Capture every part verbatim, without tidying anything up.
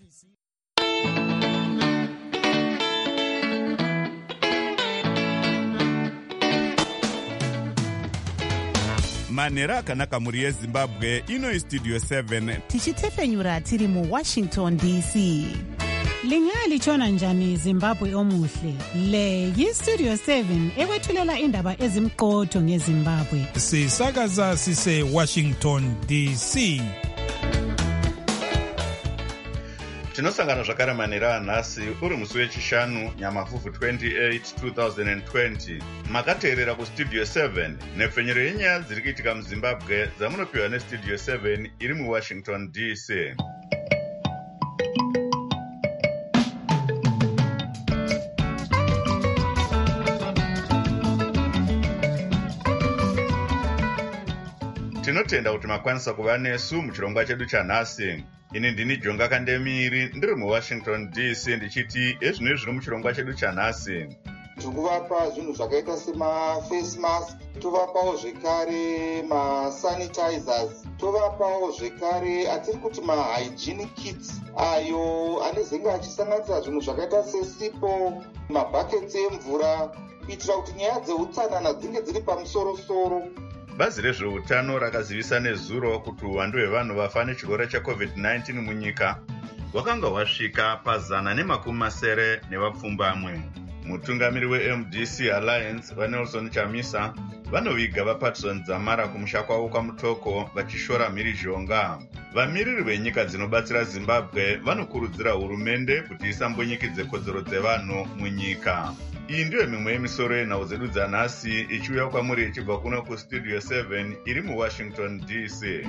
Manera akanaka muri yeZimbabwe, ino iStudio seven. Tichitefenyura tiri mu Washington D C. Lingali chona njani Zimbabwe omuhle. Le yiStudio seven ekwethulela indaba ezimqotho ngeZimbabwe. Sisakaza sise Washington D C. Tinosangana zvakare manera nhasi uri musi wechishanu Nyamavhuvhu twenty-eight two thousand twenty. Makateerera kuStudio seven nepfenyero yenyaya dziri kuitika muZimbabwe dzamunopiwa neStudio seven iri muWashington D C. Tinotenda kuti makwanisa kuva nesu muchirongwa chedu chanhasi. Ini ndini Jonga Kandemiri ndiri muWashington D C ndichiti ezvino zviri muchirongwa chedu chanhasi. Tikuvapa zvinhu zvakaita sema face mask, tovapawo zvekare ma sanitizers, tovapawo zvekare atiri kuti ma hygiene kits ayo anezenge achisanganisira zvinhu zvakaita sesipo, mabuckets emvura kuitira kuti nyaya dzeutsanana dzinge dziri pamusoro-soro. Bazi rezveutano rakazivisa nezuro kuti uwandu hwevanhu vafa nechirwere checovid nineteen munyika hwakanga hwasvika pazana nemakumi masere nevapfumbamwe. Mutungamiri weM D C Alliance vaNelson Chamisa vanoviga vaPatson Dzamara kumusha kwavo kwaMutoko vachishora mhirizhonga. Vamiriri venyika dzinobatsira Zimbabwe vanokurudzira hurumende kuti isambonyikidze kodzero dzevanhu munyika. Iyi ndiyo mimwe yemisoro yenhau dzedu dzanhasi ichiuya kwamuri ichibva kuno kuStudio seven iri muWashington D C.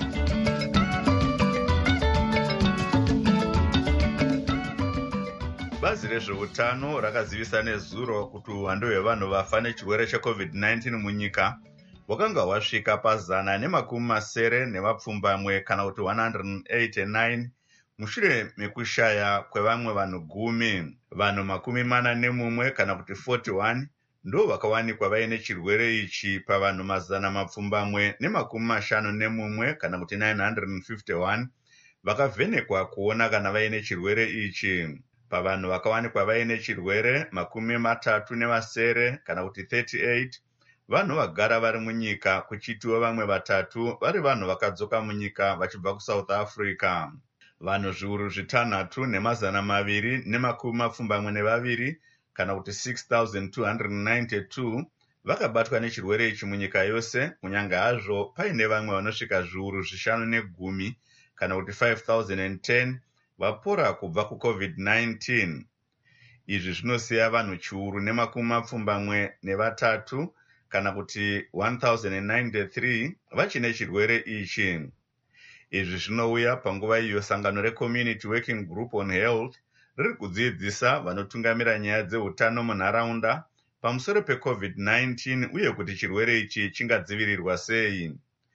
Bazi rezveutano rakazivisa nezuro kuti uwandu hwevanhu vafa nechirwere checovid nineteen munyika hwakanga hwasvika pazana nemakumi masere nevapfumbamwe kana kuti one hundred eighty-nine mushure mekushaya kwevamwe vanhu gumi. Vanhu makumi mana nemumwe kana kuti forty-one ndo vakawanikwa vaine chirwere ichi pavanhu mazana mapfumbamwe nemakumi mashanu nemumwe kana kuti nine hundred fifty-one vakavhenekwa kuona kana vaine chirwere ichi. Pavanhu vakawanikwa vaine chirwere makumi matatu nevasere kana kuti thirty-eight vanhu vagara vari munyika, kuchitiwa vamwe vatatu vari vanhu vakadzoka munyika vachibva kuSouth Africa. Vanhu zviuru zvitanhatu nemazana maviri nemakumi mapfumbamwe nevaviri kana kuti six thousand two hundred ninety-two vakabatwa nechirwere ichi munyika yose, kunyange hazvo paine vamwe vanosvika zviuru zvishanu negumi kana kuti five thousand ten vapora kubva kucovid nineteen. Izvi zvinosiya vanhu chiuru nemakumi mapfumbamwe nevatatu kana kuti one thousand ninety-three vachine chirwere ichi. Izvi zvinouya panguva iyo sangano reCommunity Working Group on Health riri kudzidzisa vanotungamira nyaya dzeutano munharaunda pamusoro pecovid nineteen uye kuti chirwere ichi chingadzivirirwa sei.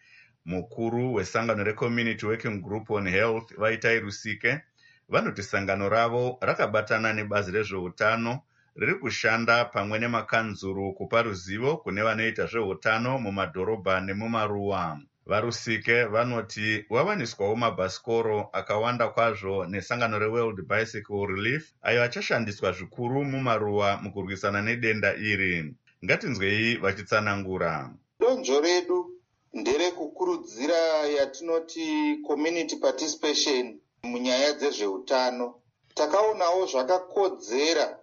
Mukuru wesangano reCommunity Working Group on Health Vaitai Rusike vanoti sangano ravo rakabatana nebazi rezveutano riri kushanda pamwe nemakanzuru kupa ruzivo kune vanoita zveutano mumadhorobha nemumaruwa. Varusike vanoti wavaniswawo mabhasikoro akawanda kwazvo nesangano reWorld Bicycle Relief ayo achashandiswa zvikuru mumaruwa mukurwisana nedenda iri. Ngatinzwei vachitsanangura. Donzvo redu nderekukurudzira yatinoti community participation munyaya dzezveutano. Takaonawo zvakakodzera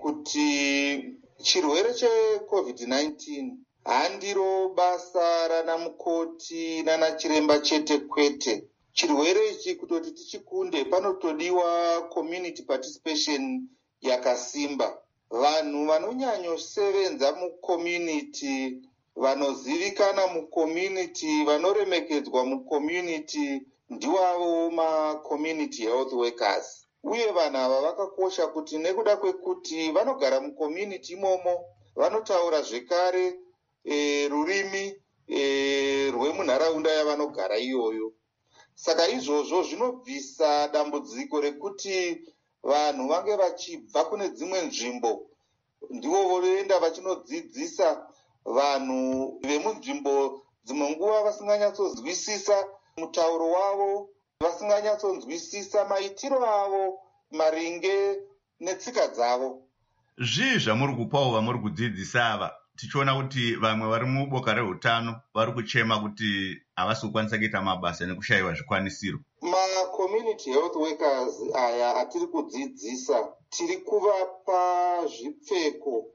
kuti chirwere checovid nineteen handiro basa rana mukoti nana chiremba chete kwete. Chirwere ichi kutoti tichikunde panotodiwa community participation yakasimba. Vanhu vanonyanyosevenza mucommunity, vanozivikana mucommunity, vanoremekedzwa mucommunity ndiwavo ma-community health workers. Uye vanhu ava vakakosha kuti nekuda kwekuti vanogara mucommunity imomo, vanotaura zvekare e, rurimi e, rwemunharaunda yavanogara iyoyo. Saka izvozvo zvinobvisa dambudziko rekuti vanhu vange vachibva kune dzimwe nzvimbo ndivo voenda vachinodzidzisa vanhu vemunzvimbo dzimwe nguva vasinganyatsozwisisa mutauro wavo, vasinganyatsonzwisisa maitiro avo maringe netsika dzavo. Zvii zvamuri kupawo vamuri kudzidzisa ava, tichiona kuti vamwe vari muboka reutano vari kuchema kuti havasi kukwanisa kuita mabasa nekushayiwa zvikwanisiro? Ma-community health workers aya atiri kudzidzisa tiri kuvapa zvipfeko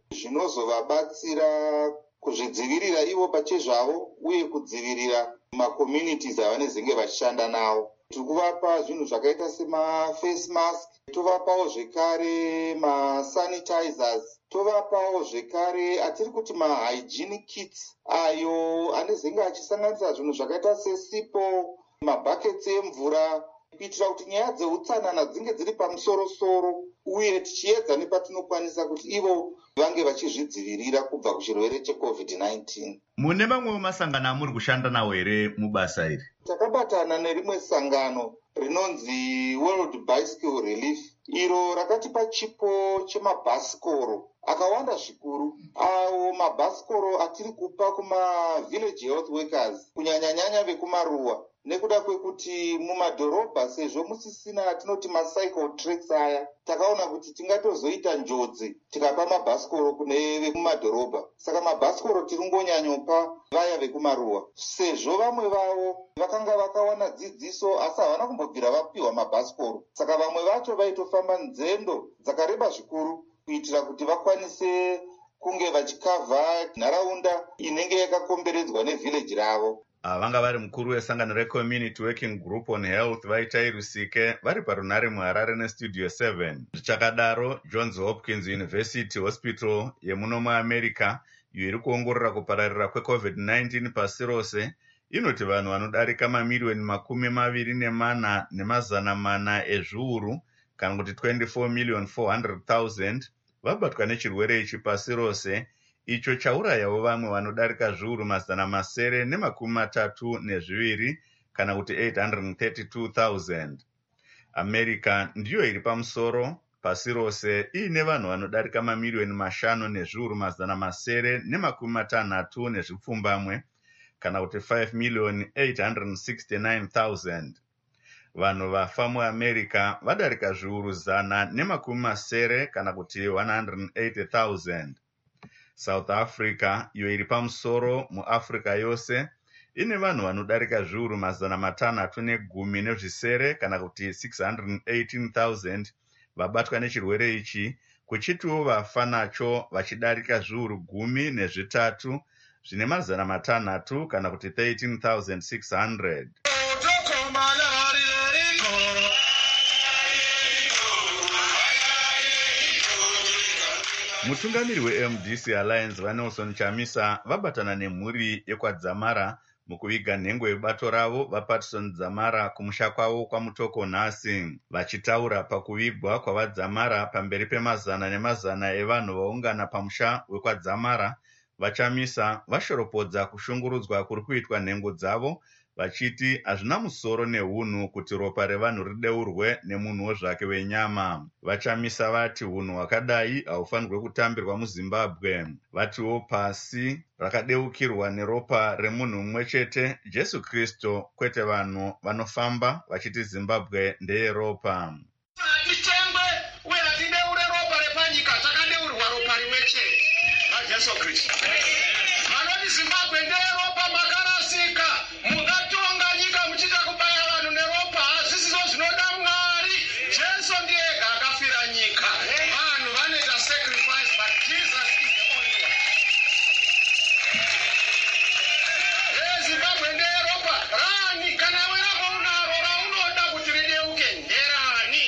zvinozovabatsira kuzvidzivirira ivo pachezvavo uye kudzivirira ma-communities avanezenge vachishanda nawo. Tiri kuvapa zvinhu zvakaita sema-face mask, tovapawo zvekare ma-sanitizers, tovapawo zvekare atiri kuti ma-hygiene kits ayo anezenge achisanganisa zvinhu zvakaita sesipo, mabhaketsi emvura, kuitira kuti nyaya dzeutsanana dzinge dziri pamusoro-soro uye tichiedza nepatinokwanisa kuti ivo vange vachizvidzivirira kubva kuchirwere checovid nineteen. Mune mamwewo masangano amuri kushanda nawo here mubasa iri? Takabatana nerimwe sangano rinonzi World Bicycle Relief, iro rakatipa chipo chemabhasikoro akawanda zvikuru. Awo mabhasikoro atiri kupa kuma-village health workers, kunyanya-nyanya vekumaruwa, nekuda kwekuti mumadhorobha sezvo musisina tinoti macycle tracks aya, takaona kuti tingatozoita njodzi tikapa mabhasikoro kune vekumadhorobha. Saka mabhasikoro tiri ngonyanyopa vaya vekumaruwa, sezvo vamwe vavo vakanga vakawana dzidziso asi havana kumbobvira vapiwa mabhasikoro. Saka vamwe vacho vaitofamba nzendo dzakareba zvikuru kuitira kuti vakwanise kunge vachikavha nharaunda inenge yakakomberedzwa nevhileji ravo. Vanga vari mukuru wesangano reCommunity Working Group on Health vaitai Rusike vari parunare muHarare neStudio seven. Zvichakadaro, Johns Hopkins University Hospital yemuno muAmerica iyo iri kuongorora kupararira kwecovid nineteen pasi rose inoti vanhu vanodarika mamiliyoni makumi maviri nemana nemazana mana ezviuru kana kuti twenty-four million four hundred thousand vabatwa nechirwere ichi pasi rose, icho chaurayawo vamwe vanodarika zviuru mazana masere nemakumi matatu nezviviri kana kuti eight hundred thirty-two thousand. America ndiyo iri pamusoro pasi rose iine vanhu vanodarika mamiliyoni mashanu nezviuru mazana masere nemakumi matanhatu nezvipfumbamwe kana kuti five million eight hundred sixty-nine thousand. Vanhu vafa muAmerica vadarika zviuru zana nemakumi masere kana kuti one hundred eighty thousand. South Africa iyo iri pamusoro muAfrica yose ine vanhu vanodarika zviuru mazana matanhatu negumi nezvisere kana kuti six hundred eighteen thousand vabatwa nechirwere ichi, kuchitiwo vafa nacho vachidarika zviuru gumi nezvitatu zvine mazana matanhatu kana kuti thirteen thousand six hundred. Mutungamiri weM D C Alliance vaNelson Chamisa vabatana nemhuri yekwadzamara mukuviga nhengo yebato ravo vaPatterson Dzamara kumusha kwavo kwaMutoko nhasi. Vachitaura pakuvigwa kwavadzamara pamberi pemazana nemazana evanhu vaungana pamusha wekwadzamara, vaChamisa vashoropodza kushungurudzwa kuri kuitwa nhengo dzavo, vachiti hazvina musoro neunhu kuti ropa revanhu rideurwe nemunhuwo zvake wenyama. VaChamisa vati hunhu hwakadai haufanirwe kutambirwa muZimbabwe. Vatiwo pasi rakadeukirwa neropa remunhu mumwe chete, Jesu Kristu, kwete vanhu vanofamba vachiti Zimbabwe ndeyeropa. Hatitengwe uye hatideure ropa repanyika, takadeurwa ropa rimwe chete raJesu Kristu. Vanoti Zimbabwe ndeyeropa makarasika, mukatonga nyika muchida kubaya vanhu neropa, hazisizo zvinoda Mwari. Jesu ndiye ega akafira nyika. Vanhu vanoita sacrifice, but Jesus is the only one. Hey, Zimbabwe ndeyeropa, rani kana werako unaro raunoda kuti rideuke nderani.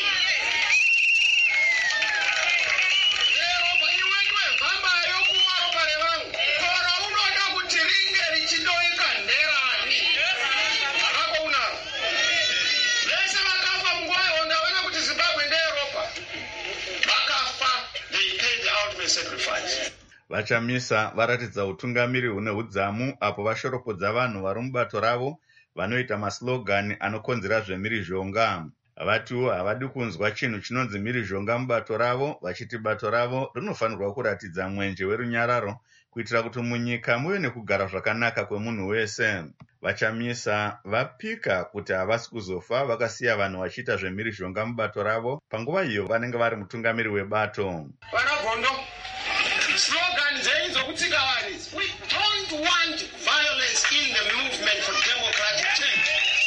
Ndeyeropa iwe ndiwe vhambayo kumwa ropa revangu. Kora unoda kuti ringe richidoika nderani. Rako unaro. Vese vakafa munguva yehonda vaona kuti Zimbabwe ndeyeropa. Vakafa, they paid the ultimate sacrifice. VaChamisa varatidza utungamiri hune hudzamu apo vashoropodza vanhu vari mubato ravo vanoita maslogani anokonzera zvemhirizhonga. vatiwo havadi kunzwa chinhu chinonzi mhirizhonga mubato ravo, vachiti bato ravo rinofanirwa kuratidza mwenje werunyararo kuitira kuti munyika muve nekugara zvakanaka kwemunhu wese. Vachamisa vapika kuti havasi kuzofa vakasiya vanhu vachiita zvemhirizhonga mubato ravo panguva iyo vanenge vari mutungamiri webato. Vanagondo, slogan dzenyu dzokutsika vanhu, we don't want violence in the movement for democratic change.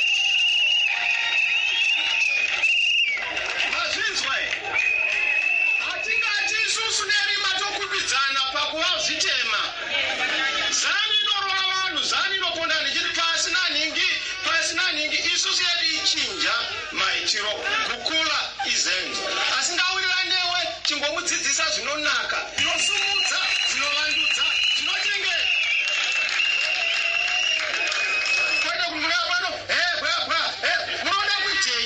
Mazvinzwa hatingati isusu nerima tokubidzana pakuva zvitema. Zani inorova vanhu, zani inoponda ndichiri pasi naningi, pasi naningi isusu yedu ichinja maitiro kukula izenzo. Asingawirira newe chingomudzidzisa zvinonaka, zvinosumudza, zvinovandudza, zvinochengeta. Kwete kumuna pano, eh bwa bwa, eh munoda kuitei.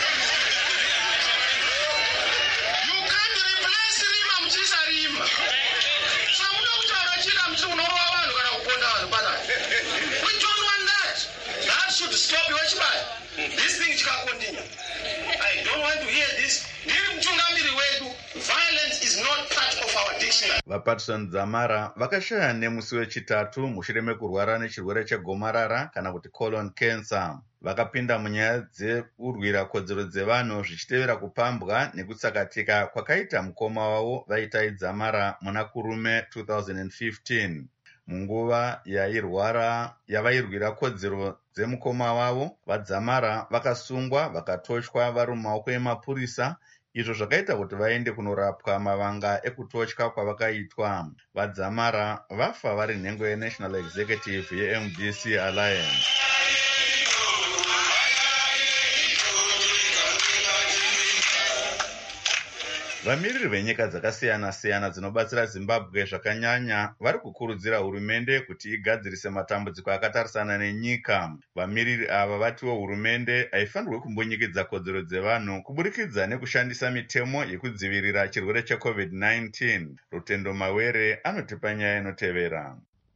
You can't replace rima muchiisa rima. Samuda kutaura chira muchiri unorova vanhu kana kuponda vanhu panapa. We don't want that. That should stop your chibaya. This thing chikakontinue. I don't want to hear this. Ndiri mutungamiri wedu. Violence is not part of our dictionary. VaPatson Dzamara vakashaya nemusi wechitatu mushure mekurwara nechirwere chegomarara kana kuti colon cancer. Vakapinda munyaya dzekurwira kodzero dzevanhu zvichitevera kupambwa nekutsakatika kwakaita mukoma wavo vaitai Dzamara muna kurume two thousand fifteen. Munguva yairwara yavairwira kodzero dzemukoma wavo, vaDzamara vakasungwa vakatochwa vari mumaoko emapurisa, izvo zvakaita kuti vaende kunorapwa mavanga ekutotya kwavakaitwa. VaDzamara vafa vari nhengo yeNational Executive yeM D C Alliance. Vamiriri venyika dzakasiyana-siyana dzinobatsira Zimbabwe zvakanyanya vari kukurudzira hurumende kuti igadzirise matambudziko akatarisana nenyika. Vamiriri ava vatiwo hurumende haifanirwe kumbonyikidza kodzero dzevanhu kuburikidza nekushandisa mitemo yekudzivirira chirwere checovid nineteen. Rutendo Mawere anotipa nyaya inotevera.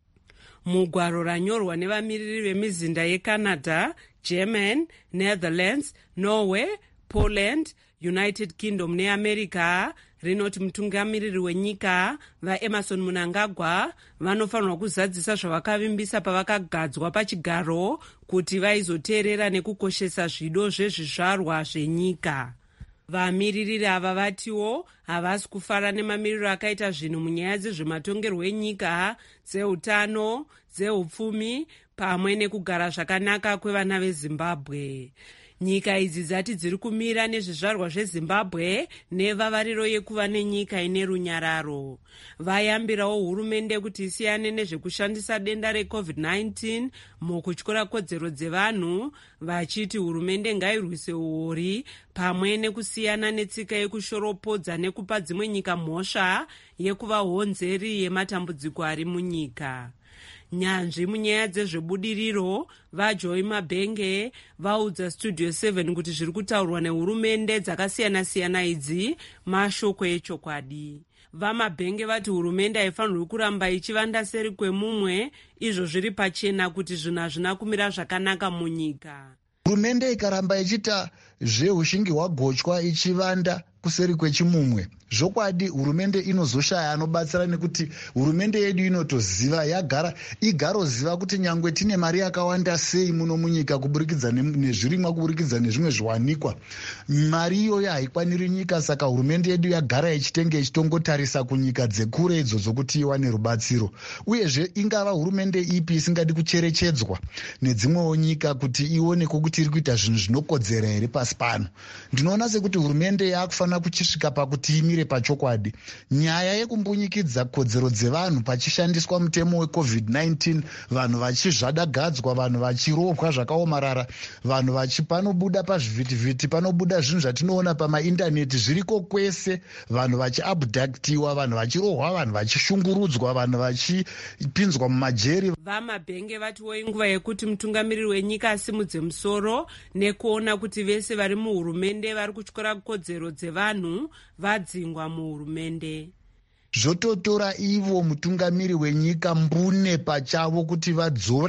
Mugwaro ranyorwa nevamiriri vemizinda yeCanada, German, Netherlands, Norway, Poland, United Kingdom neAmerica rinoti mutungamiriri wenyika vaEmerson Mnangagwa vanofanirwa kuzadzisa zvavakavimbisa pavakagadzwa pachigaro kuti vaizoteerera nekukoshesa zvido zvezvizvarwa zvenyika. Vamiririri ava vatiwo havasi kufara nemamiriro akaita zvinhu munyaya dzezvematongerwo enyika, dzeutano, dzeupfumi pamwe nekugara zvakanaka kwevana veZimbabwe. Nyika idzi dzati dziri kumira nezvizvarwa zveZimbabwe nevavariro yekuva nenyika ine runyararo. Vayambirawo hurumende kuti isiyane nezvekushandisa denda recovid nineteen mukutyora kodzero dzevanhu, vachiti hurumende ngairwise uori pamwe nekusiyana netsika yekushoropodza nekupa dzimwe nyika mhosva yekuva honzeri yematambudziko ari munyika. Nyanzvi munyaya dzezvebudiriro vaJoy Mabhenge vaudza Studio seven kuti zviri kutaurwa nehurumende dzakasiyana-siyana idzi mashoko echokwadi. VaMabhenge vati hurumende haifanirwi kuramba ichivanda seri kwemumwe, izvo zviri pachena kuti zvinhu hazvina kumira zvakanaka munyika. Hurumende ikaramba ichita zveushingi hwagochwa ichivanda kuseri kwechimumwe, zvokwadi hurumende inozoshaya anobatsira, nekuti hurumende yedu inotoziva yagara igaroziva kuti nyangwe tine mari yakawanda sei muno munyika kuburikidza nezvirimwa, kuburikidza nezvimwe zviwanikwa, mari iyoyo haikwaniri nyika. Saka hurumende yedu yagara ichitenge ichitongotarisa kunyika dzekure idzodzo kuti iwane rubatsiro. Uyezve ingava hurumende ipi isingadi kucherechedzwa nedzimwewo nyika kuti ioneko kuti iri kuita zvinhu zvinokodzera here pasi pano. Ndinoona sekuti hurumende yaakufana kuchisvika pakuti imire pachokwadi. Nyaya yekumbonyikidza kodzero dzevanhu pachishandiswa mutemo wecovid nineteen, vanhu vachizvadagadzwa, vanhu vachiropwa zvakaomarara, vanhu vachi panobuda pazvivhitivhiti, panobuda zvinhu zvatinoona pamaindaneti zviriko kwese, vanhu vachiabhudhaktiwa, vanhu vachirohwa, vanhu vachishungurudzwa, vanhu vachipinzwa mumajeri. VaMabhenge vatiwo inguva yekuti mutungamiriri wenyika asimudze musoro nekuona kuti vese vari muhurumende vari kutyora kodzero dzevanhu vadzingwa muhurumende. Zvototora ivo mutungamiri wenyika mbune pachavo kuti vadzore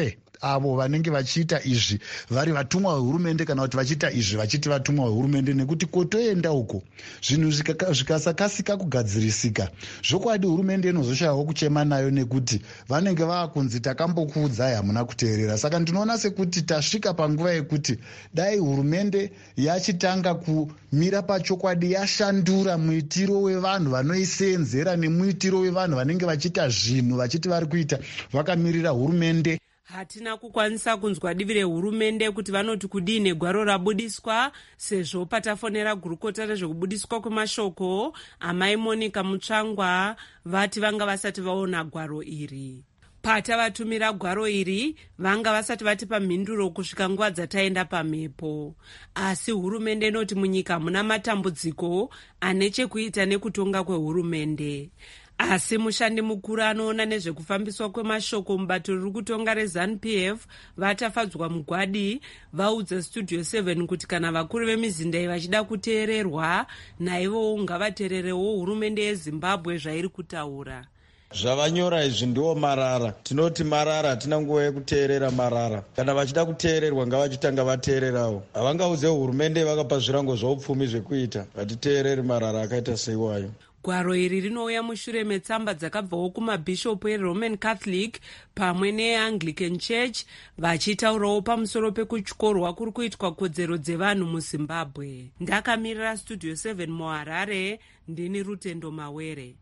avo vanenge vachiita izvi vari vatumwa vehurumende kana kuti vachiita izvi vachiti vatumwa vehurumende, nekuti kotoenda uko zvinhu zvikasakasika kugadzirisika zvokwadi hurumende inozoshayawo kuchema nayo, nekuti vanenge vaakunzi takambokuudzai hamuna kuteerera. Saka ndinoona sekuti tasvika panguva yekuti dai hurumende yachitanga kumira pachokwadi, yashandura muitiro wevanhu vanoisenzera nemuitiro wevanhu vanenge vachiita zvinhu vachiti vari kuita vakamirira hurumende. Hatina kukwanisa kunzwa divi rehurumende kuti vanoti kudini gwaro rabudiswa, sezvo patafonera gurukota rezvekubudiswa kwemashoko amai Monica Mutsvangwa vati vanga vasati vaona gwaro iri. Patavatumira gwaro iri vanga vasati vatipa mhinduro kusvika nguva dzataenda pamhepo. Asi hurumende inoti munyika muna matambudziko ane chekuita nekutonga kwehurumende. Asi mushandi mukuru anoona nezvekufambiswa kwemashoko mubato riri kutonga reZANU-P F vatafadzwa mugwadi vaudza Studio seven kuti kana vakuru vemizindai vachida kuteererwa naivowo ngavateererewo hurumende yeZimbabwe zvairi kutaura. Zvavanyora izvi ndiwo marara. Tinoti marara, hatina nguva yekuteerera marara. Kana vachida kuteererwa ngavachitanga vateererawo. Havangaudze hurumende vakapa zvirango zvaupfumi zvekuita. Vatiteereri marara akaita seiwayo. Gwaro iri rinouya mushure metsamba dzakabvawo kumabhishopu eRoman Catholic pamwe neAnglican Church vachitaurawo pamusoro pekutyorwa kuri kuitwa kodzero dzevanhu muZimbabwe. Ndakamirira Studio seven muHarare, ndini Rutendo Mawere.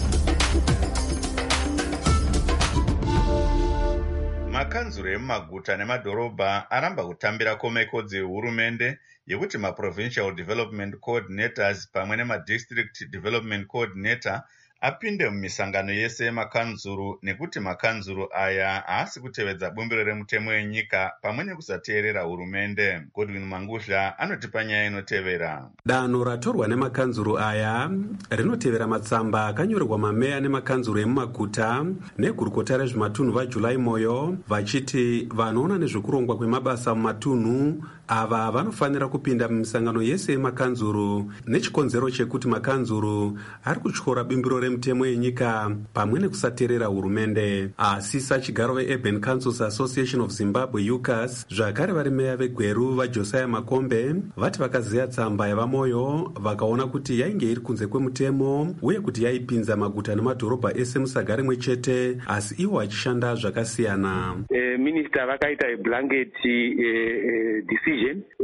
Makanzuro emumaguta nemadhorobha aramba kutambira komekodzi yehurumende yekuti maprovincial development coordinators pamwe nemadistrict development coordinator apinde mumisangano yese yemakanzuro, nekuti makanzuro aya haasi kutevedza bumbiro remutemo wenyika pamwe nekusateerera hurumende. Godwin Manguzha anotipa nyaya inotevera. Danho ratorwa nemakanzuro aya rinotevera matsamba akanyorerwa mameya nemakanzuro emumaguta negurukota rezvematunhu vaJulai Moyo vachiti vanoona nezvekurongwa kwemabasa mumatunhu ava vanofanira kupinda mumisangano yese yemakanzuro nechikonzero chekuti makanzuro ari kutyora bimbiro remutemo yenyika pamwe nekusateerera hurumende. Asi sachigaro veUrban Councils Association of Zimbabwe U C A S zvakare vari meya veGweru vaJosiah Makombe vati vakaziya tsamba yavaMoyo vakaona kuti yainge iri kunze kwemutemo uye kuti yaipinza maguta nemadhorobha ese musaga rimwe chete, asi ivo vachishanda zvakasiyana. E, Minister vakaita blanket e, e, decision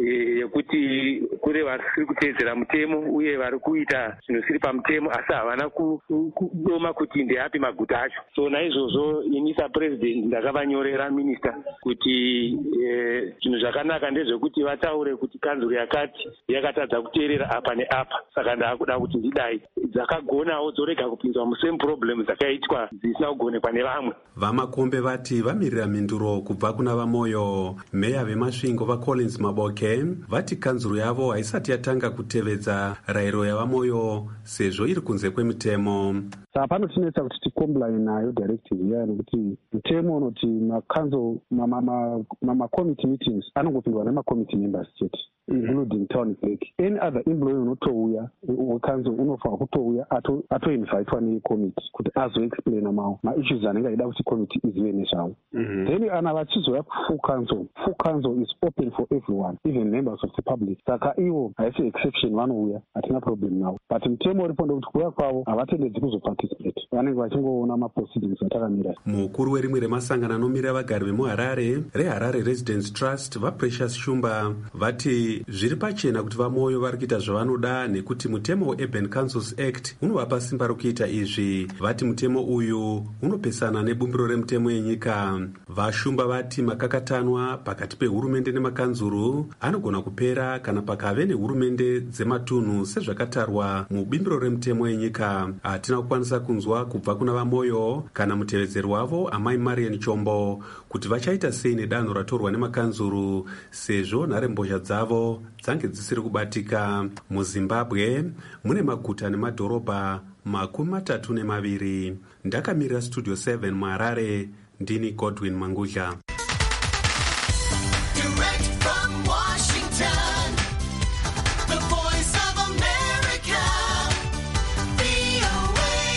yekuti kure vari kuteedzera mutemo uye vari kuita zvinhu zviri pamutemo asi havana kudoma kuti ndeapi maguta acho. So naizvozvo ini sapresident ndakavanyorera minista kuti zvinhu zvakanaka ndezvekuti vataure kuti kanzuro yakati yakatadza kuteerera apa neapa, saka ndaakuda kuti ndidai dzakagonawo dzorega kupinzwa musame problem dzakaitwa dzisina kugonekwa nevamwe. VaMakombe vati vamirira mhinduro kubva kuna vaMoyo. Meya veMasvingo vaCollins Maboke vati kanzuro yavo haisati yatanga kutevedza rayiro yavaMoyo sezvo iri kunze kwemutemo. Saka panotinetsa kuti tikomplaine nayo directive iya nekuti mutemo unoti makanzo mama-committee meetings anongopindwa nema-committee members chete, including town clerk. Any other employee unotouya wekanzo unofanira kutouya atoinvitwa necommittee kuti azoexplaina mawo maissues anenge aida kuti committee izive nezvawo. Then ana vachizoya kufull council, full council is open for everyone, even members of the public. Saka ivo haisi exception, vanouya, hatina problem navo. But mutemo uripo ndekuti kuuya kwavo havatendedzi kuzoparticipate, vanenge vachingoona maproceedings atakamira. Mukuru werimwe remasangano anomira vagari vemuHarare reHarare Residence Trust vaPrecious Shumba vati zviri pachena kuti vaMoyo vari kuita zvavanoda nekuti mutemo weUrban Councils Act unovapa simba rokuita izvi. Vati mutemo uyu unopesana nebumbiro remutemo yenyika. VaShumba vati makakatanwa pakati pehurumende nemakanzuro anogona kupera kana pakave nehurumende dzematunhu sezvakatarwa mubimbiro remutemo yenyika. Hatina kukwanisa kunzwa kubva kuna vaMoyo kana mutevedzeri wavo amai Marian Chombo kuti vachaita sei nedanho ratorwa nemakanzuro sezvo nharembozha dzavo dzange dzisiri kubatika. MuZimbabwe mune maguta nemadhorobha makumi matatu nemaviri. Ndakamirira Studio seven muHarare, ndini Godwin Manguzha.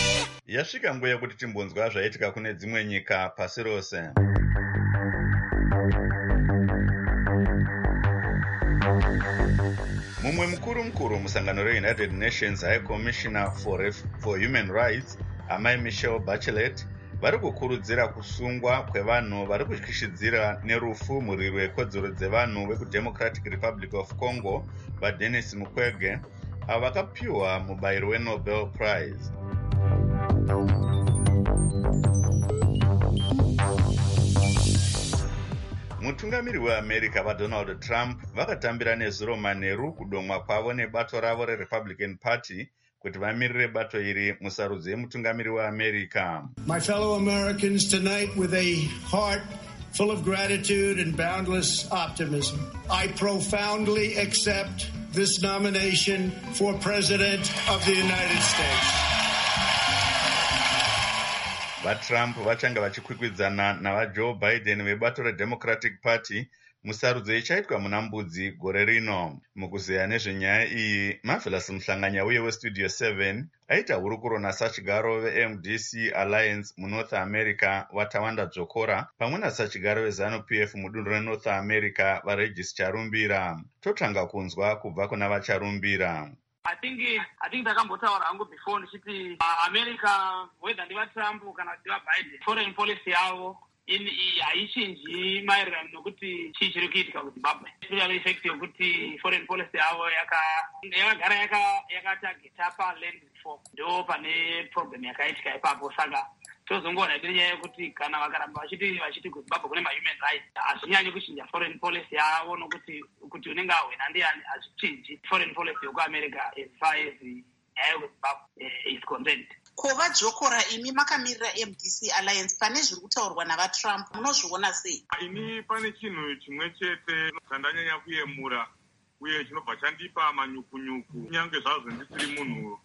Yasvika nguva yekuti timbonzwa zvaitika kune dzimwe nyika pasi rose. mumwe mukuru mukuru musangano reunited nations high commissioner for, Ref for human rights amai Michelle Bachelet vari kukurudzira kusungwa kwevanhu vari kutyishidzira nerufu murwiri wekodzero dzevanhu vekudemocratic republic of congo vaDenis Mukwege avo vakapiwa mubayiro weNobel Prize. Mutungamiri weAmerica vaDonald Trump vakatambira nezuro manheru kudomwa kwavo nebato ravo reRepublican Party kuti vamirire bato iri musarudzo yemutungamiri weAmerica. My fellow Americans, tonight with a heart full of gratitude and boundless optimism, I profoundly accept this nomination for President of the United States. VaTrump vachanga vachikwikwidzana navaJoe Biden vebato reDemocratic Party musarudzo ichaitwa muna Mbudzi gore rino. Mukuzeya nezvenyaya iyi, Marvelous Muhlanganya uye weStudio seven aita hurukuro nasachigaro veM D C Alliance muNorth America vaTawanda Dzokora pamwe nasachigaro veZanu P F mudunhu reNorth America vaRegis Charumbira. Totanga kunzwa kubva kuna vacharumbira. I think I think takambotaura hangu before ndichiti uh, America whether ndiva Trump kana ndiva Biden foreign policy yavo in haichinji maererano nokuti chii chiri kuitika kuZimbabwe, especially effect yokuti foreign policy yavo yakagara yakatageta paland reform, ndo pane problem yakaitika ipapo. Saka tozongoona iri nyaya yekuti kana vakaramba vachiti vachiti kuZimbabwe kune mahuman rights hazvinyanyi kuchinja foreign policy yavo, nokuti kuti unenge ahwena ndiani hazvichinji foreign policy yokuAmerica as far as nyaya yekuZimbabwe is concerned. Kova Dzokora, imi makamirira M D C Alliance, pane zviri kutaurwa navaTrump munozviona sei? Ini pane chinhu chimwe chete chandanyanya kuyemura uye chinobva chandipa manyukunyuku kunyange zvazvo ndisiri munhu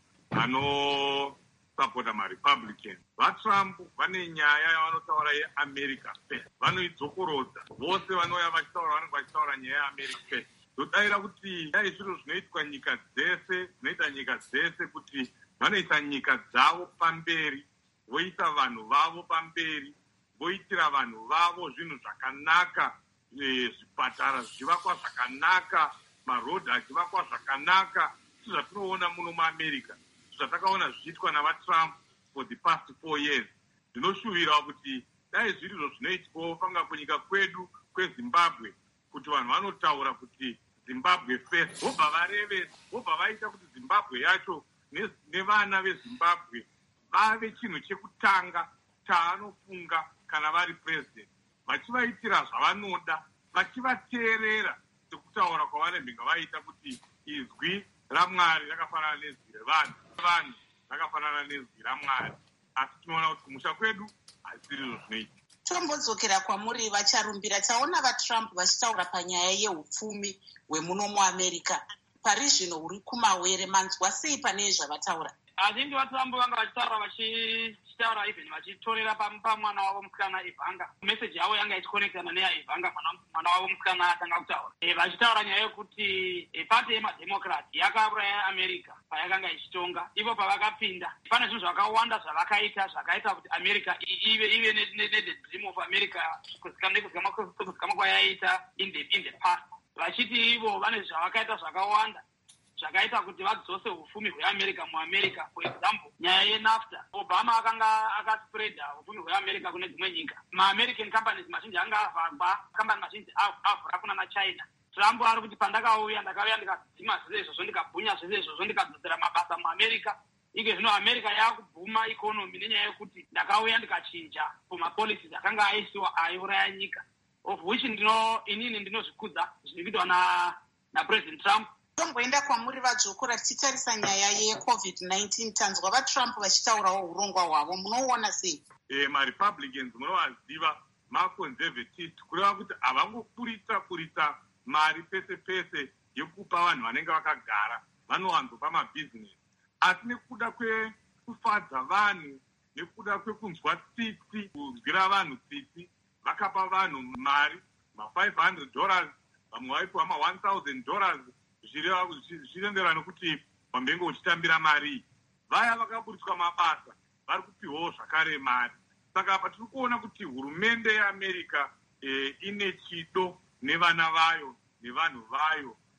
anosapota maRepublican. VaTrump vane nyaya yavanotaura yeAmerica first, vanoidzokorodza. Vose vanouya vachitaura vanenge vachitaura nyaya yeAmerica first. Ndodaira kuti dai zviro zvinoitwa nyika dzese, zvinoita nyika dzese kuti vanoisa nyika dzavo pamberi, voisa vanhu vavo pamberi, voitira vanhu vavo zvinhu zvakanaka, zvipatara zvichivakwa zvakanaka, marodhi achivakwa zvakanaka, zvatinoona muno muAmerica, zvatakaona zvichiitwa navaTrump for the past four years. Ndinoshuvira kuti dai zvirizvo zvinoitwawo panga kunyika kwedu kweZimbabwe, kuti vanhu vanotaura kuti Zimbabwe first, vobva vareve, vobva vaita kuti Zimbabwe yacho nevana veZimbabwe vave chinhu chekutanga chaanofunga kana vari president, vachivaitira zvavanoda, vachivateerera sekutaura kwavanenge vaita kuti izwi raMwari rakafanana nezwi revanhu, vanhu rakafanana nezwi raMwari. Asi tinoona kuti kumusha kwedu hazvisizvo zvinoita. Tombodzokera kwamuri vacharumbira, taona vaTrump vachitaura panyaya yeupfumi hwemuno muAmerica. Pari zvino uri kumawere, manzwa sei pane zvavataura? Hazhinji vaTrump vanga vachitaura vachitaura even vachitorera pamwana wavo musikana Ivanga. Meseji yavo yanga ichikonekitana neyaIvanga, mwana wavo musikana atanga kutaura. E, vachitaura nyaya yekuti e, pati yemademocrat yakauraya America payakanga ichitonga. Ivo pavakapinda, pane zvinhu zvakawanda zvavakaita zvakaita kuti America ive ive ne dream of America kuzikamwa kwayaita in the in the past. Vachiti ivo vane zvavakaita zvakawanda zvakaita kuti vadzose ufumi hweAmerica muAmerica. For example, nyaya yeNAFTA, Obama akanga akaspreada ufumi hweAmerica kune dzimwe nyika. MaAmerican companies mazhinji anga avhagwa, company mazhinji avhura kuna naChina. Trump ari kuti pandakauya ndakauya ndikadzima zvese izvozvo, ndikabhunya zvese izvozvo, ndikadzosera mabasa muAmerica. Ike zvino America yakubhuma ikonomi nenyaya yekuti ndakauya ndikachinja kumapolicies akanga aisiwa aiuraya nyika, of which ndino inini ndinozvikudza zviri kuitwa na naPresident Trump. Tomboenda kwamuri vaJokora, tichitarisa nyaya yeCovid nineteen, tanzwa vaTrump vachitaurawo urongwa hwavo, munoona sei? Eh, maRepublicans munovaziva maconservatives, kureva kuti havangokurisa kurisa mari pese pese yekupa vanhu vanenge vakagara, vanowanzopa mabhizinesi. Asi nekuda kwekufadza vanhu, nekuda kwekunzwa tsitsi, kunzwira vanhu tsitsi, vakapa vanhu mari ma-five hundred dollars, vamwe vaipiwa ma-one thousand dollars, zvichienderana nokuti wambenge uchitambira mari. Vaya vakaburiswa mabasa vari kupiwawo zvakare mari. Saka apa tiri kuona kuti hurumende yeAmerica eh, ine chido nevana vayo nevanhu vayo,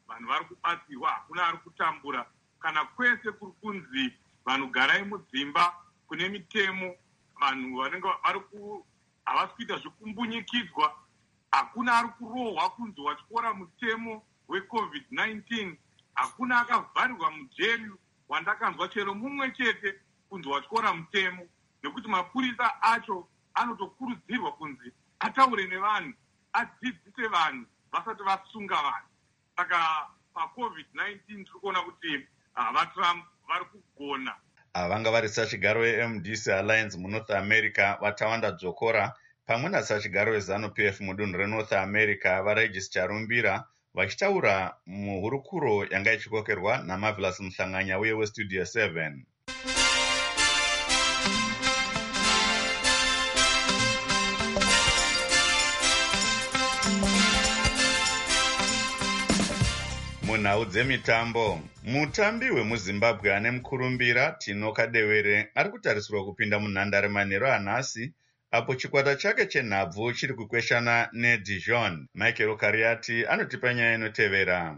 vanhu vari kubatsirwa, hakuna ari kutambura. Kana kwese kuri kunzi vanhu garai mudzimba kune mitemo, vanhu vanenge vari havasi kuita zvekumbunyikidzwa, hakuna ari kurohwa kunzi watyora mutemo wecovid nineteen, hakuna akavharirwa mujeri wandakanzwa chero mumwe chete kunzi watyora mutemo, nekuti mapurisa acho anotokurudzirwa kunzi ataure nevanhu, adzidzise vanhu vasati vasunga vanhu. Saka pacovid nineteen tiri kuona kuti vaTrump vari kugona. Vanga vari sachigaro veM D C Alliance muNorth America vaTawanda Dzokora pamwe nasachigaro veZanu-P F mudunhu reNorth America vaRegis Charumbira vachitaura muhurukuro yanga ichikokerwa naMarvelous Muhlanganya uye weStudio seven. Munhau dzemitambo, mutambi wemuZimbabwe ane mukurumbira Tino Kadewere ari kutarisirwa kupinda munhandare manheru anhasi apo chikwata chake chenhabvu chiri kukweshana neDijon. Michael Kariati anotipa nyaya inotevera.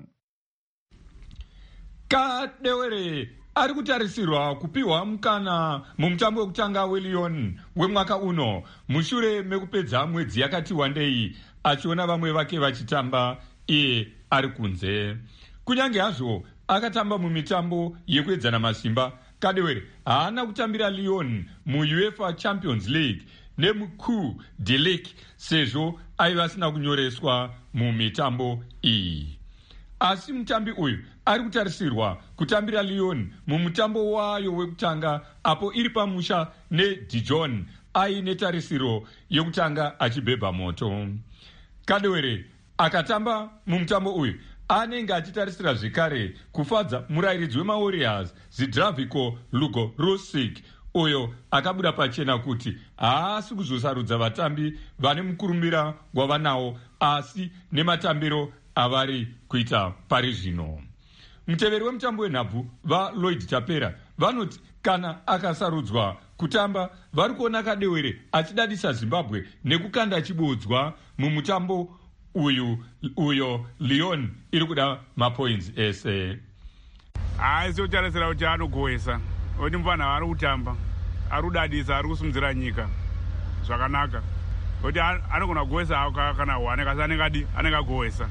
Kadewere ari kutarisirwa kupiwa mukana mumutambo wekutanga weLyon wemwaka uno mushure mekupedza mwedzi yakati wandei achiona vamwe vake vachitamba iye ari kunze. Kunyange hazvo akatamba mumitambo yekuedzana masimba, Kadewere haana kutambira Lyon muUEFA Champions League nemuCoupe de Ligue sezvo aiva asina kunyoreswa mumitambo iyi. Asi mutambi uyu ari kutarisirwa kutambira Lyon mumutambo wayo wekutanga apo iri pamusha neDijon aine tarisiro yekutanga achibhebha moto. Kadewere akatamba mumutambo uyu anenge achitarisira zvekare kufadza murayiridzi wemaWarriors Zdravko Lugorusik uyo akabuda pachena kuti haasi kuzosarudza vatambi vane mukurumbira wavanawo asi nematambiro avari kuita pari zvino. Muteveri wemutambo wenhabvu vaLloyd Chapera vanoti kana akasarudzwa kutamba vari kuona Kadewere achidadisa Zimbabwe nekukanda chibodzwa mumutambo uyu uyo Lyon iri kuda mapoints ese. Haisi kutarisira kuti anogohwesa kuti mufana ari kutamba ari kudadisa ari kusimudzira nyika zvakanaka kuti anogona kugohwesa kana wane kasi anenge anenge agohwesa.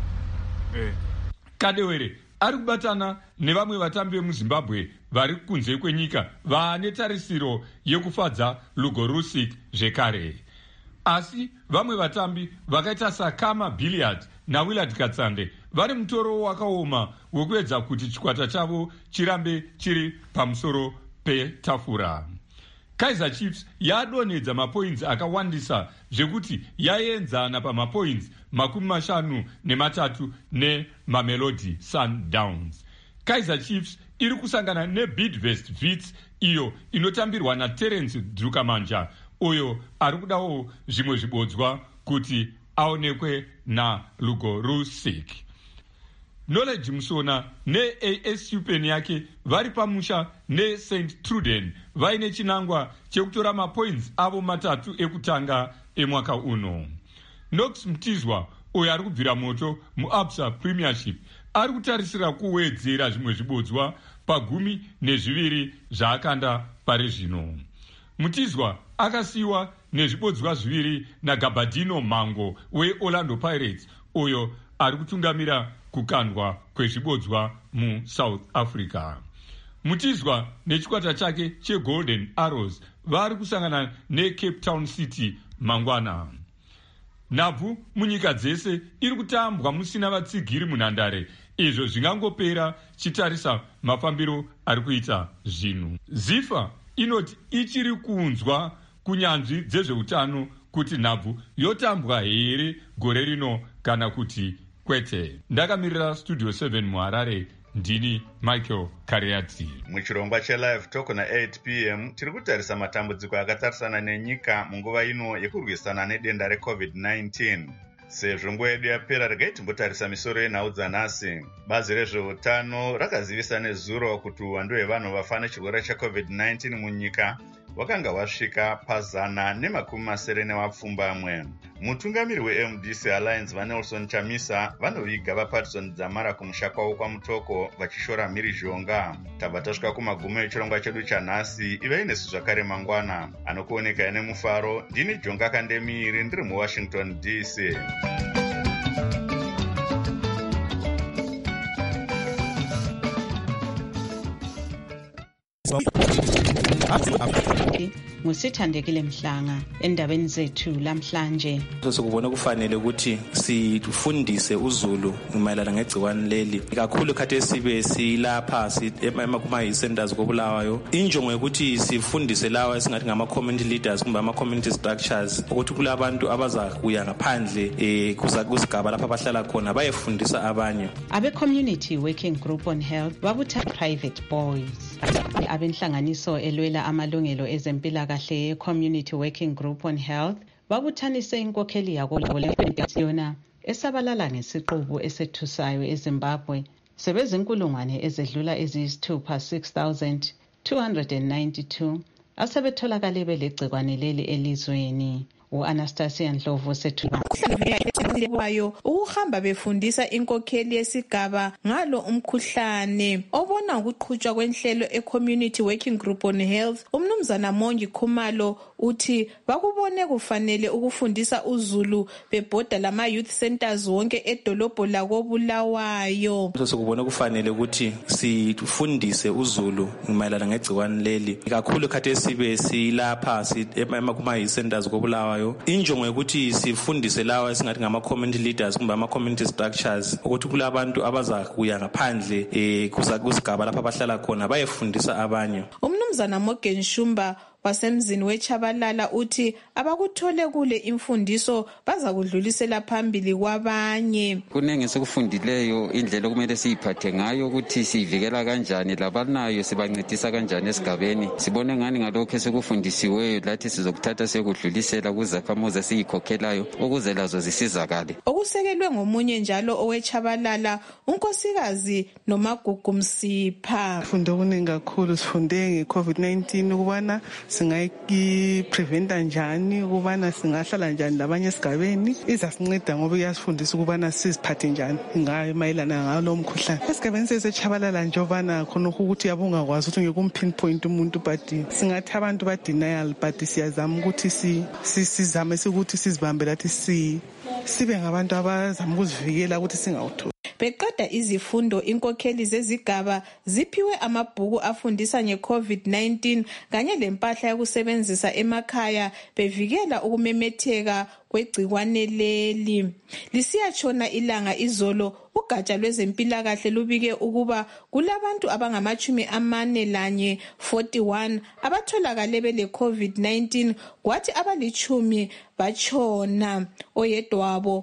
Kadewere ari kubatana nevamwe vatambi vemuZimbabwe vari kunze kwenyika vane tarisiro yekufadza Lugorusik zvekare. Asi vamwe vatambi vakaita saKama Billiard naWillard Katsande vari mutoro wakaoma wekuedza kuti chikwata chavo chirambe chiri pamusoro petafura. Kaizer Chiefs yadonedza mapoints akawandisa zvekuti yaenzana pamapoints makumi mashanu nematatu neMamelodi Sundowns. Kaizer Chiefs iri kusangana neBidvest Wits iyo inotambirwa naTerence Drukamanja uyo ari kudawo zvimwe zvibodzwa kuti aonekwe naLugorusik. Knowledge Musona neA S U pen yake vari pamusha neSaint Truden vaine chinangwa chekutora mapoints avo matatu ekutanga emwaka uno. Knox Mtizwa uyo ari kubvira moto muAbsa Premiership ari kutarisira kuwedzera zvimwe zvibodzwa pagumi nezviviri zvaakanda pari zvino. Mutizwa akasiyiwa nezvibodzwa zviviri naGabardino Mango weOrlando Pirates uyo ari kutungamira kukandwa kwezvibodzwa muSouth Africa. Mutizwa nechikwata chake cheGolden Arrows vari kusangana neCape Town City mangwana. Nhabvu munyika dzese iri kutambwa musina vatsigiri munhandare, izvo zvingangopera chitarisa mafambiro ari kuita zvinhu. Zifa inoti ichiri kunzwa kunyanzvi dzezveutano kuti nhabvu yotambwa here gore rino kana kuti kwete. Ndakamirira Studio seven muHarare, ndini Michael Kariati. Muchirongwa cheLive Talk na eight p m tiri kutarisa matambudziko akatarisana nenyika munguva ino yekurwisana nedenda reCovid nineteen. Sezvo nguva yedu yapera, regai timbotarisa misoro yenhau dzanhasi. Bazi rezveutano rakazivisa nezuro kuti uwandu hwevanhu vafa nechirwere cheCovid nineteen munyika wakanga wasvika pazana nemakumi masere nemapfumbamwe. Mutungamiri we-M D C Alliance vaNelson Chamisa vanoviga vaPatterson Dzamara kumusha kwavo kwaMutoko vachishora mhirizhonga. Tabva tasvika kumagumo echirongwa chedu chanhasi. Ivai nesu zvakare mangwana. Anokuoneka ine mufaro. Ndini Jonga Kandemiri ndiri muWashington D C. Ngusithandekile Mhlanga endabeni zethu lamhlanje. Sikubona kufanele ukuthi sifundise uZulu mayelana ngegciwane leli. Kakhulu khathesi sibe silapha ema centers koBulawayo. Injongo ukuthi sifundise lawa esingathi ngama community leaders kumbe ama community structures ukuthi kulabantu abaza kuya ngaphandle eh kusigaba lapha abahlala khona bayefundisa abanye. Abe community working group on health babutha private boys. Abenhlanganiso elwela amalungelo ezempilakahle ye-Community Working Group on Health babuthanise inkokheli yako yona esabalala ngesiqubu esethusayo eZimbabwe sebezinkulungwane ezedlula eziyisithupha six thousand two hundred ninety-two asebetholakale belegcikwane leli elizweni. U-Anastasia Ndlovu sethula wayo ukuhamba befundisa inkokheli yesigaba ngalo umkhuhlane obona ukuqhutshwa kwenhlelo e-Community Working Group on Health. Umnumzana Mongi Khumalo uthi bakubone kufanele ukufundisa uZulu bebhoda lama youth centers wonke edolobho lakoBulawayo. Sikubona kufanele ukuthi sifundise uZulu mayelana ngegciwane leli. Kakhulu khathesi sibe silapha ema kuma centers koBulawayo. Injongo ukuthi sifundise lawa esingathi ngama community leaders kumbe ama community structures ukuthi kulabantu abaza kuya ngaphandle eh kusigaba lapha abahlala khona bayefundisa abanye. Umnumzana Morgan Shumba wasemzini weChabalala uthi abakuthole kule imfundiso baza kudlulisela phambili kwabanye. Kunenge sekufundileyo indlela kumele siyiphathe ngayo ukuthi sivikela kanjani labanayo sibancedisa kanjani esigabeni. Sibone ngani ngalokho esekufundisiweyo lathi sizokuthatha sekudlulisela kuzakhamuza siyikhokhelayo ukuze lazo zisizakale. Okusekelwe ngomunye njalo oweChabalala unkosikazi Nomagugu Msipha. Sifunde okuningi kakhulu, sifunde nge-COVID nineteen ukubana singayipreventa njani, ukubana singahlala njani labanye esigabeni. Izasinceda ngoba iyasifundisa ukubana siziphathe njani ngayo mayelana ngalo mkhuhlane. Esigabeni seChabalala nje obana khona ukuthi yabungakwazi ukuthi ngekumpinpoint umuntu but singathi abantu ba denial but siyazama ukuthi si sizame ukuthi sizibambe lathi si sibe ngabantu abazama ukuzivikela ukuthi singawutholi. Beqeda izifundo inkokheli zezigaba ziphiwe amabhuku afundisa nge-COVID nineteen kanye lempahla yokusebenzisa emakhaya bevikela ukumemetheka kwegciwane leli. Lisiyatshona ilanga izolo ugatsha lwezempilakahle lubike ukuba kulabantu abangamachumi amane lanye forty-one abatholakale bele COVID nineteen kwathi abalichumi bachona. Oyedwa wabo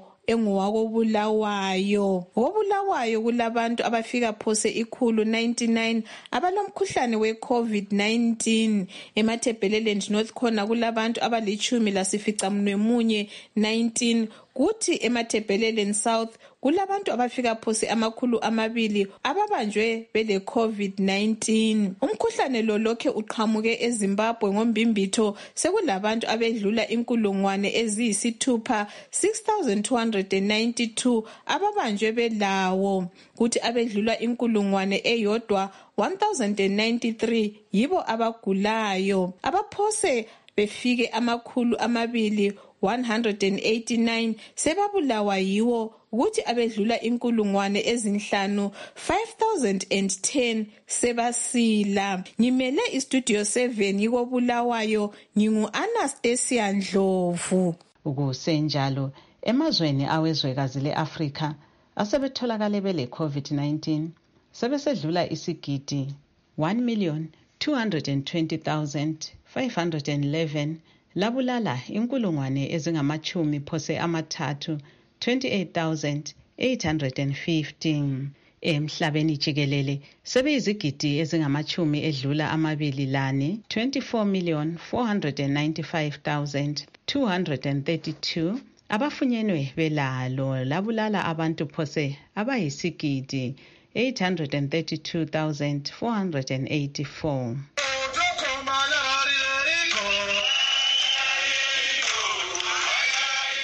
enguwakoBulawayo. WoBulawayo kulabantu abafika phose ikhulu ninety-nine abalomkhuhlane we-COVID nineteen. EMatabeleland North khona kulabantu abalichumi lasificamunwe munye nineteen. Kuthi eMatabeleland South kulabantu abafika phose amakhulu amabili ababanjwe bele COVID nineteen. Umkhuhlane lo lokhe uqhamuke eZimbabwe ngombimbitho sekulabantu abedlula inkulungwane eziyisithupha six thousand two hundred ninety-two ababanjwe belawo. Kuthi abedlula inkulungwane eyodwa one thousand ninety-three yibo abagulayo. Abaphose befike amakhulu amabili one hundred eighty-nine sebabulawa yiwo ukuthi abedlula inkulungwane ezinhlanu five thousand ten sebasila. Ngimele istudio seven yikoBulawayo ngingu Anastasia Ndlovu. Ukusenjalo emazweni awezwekazi leAfrika asebetholakale bele COVID nineteen sebesedlula isigidi one million two hundred twenty thousand five hundred eleven labulala inkulungwane ezingamachumi phose amathathu twenty-eight thousand eight hundred fifty. Emhlabeni jikelele sebeyizigidi ezingamachumi edlula amabili lane twenty-four million four hundred ninety-five thousand two hundred thirty-two abafunyenwe belalo labulala abantu phose abayisigidi eight hundred thirty-two thousand four hundred eighty-four.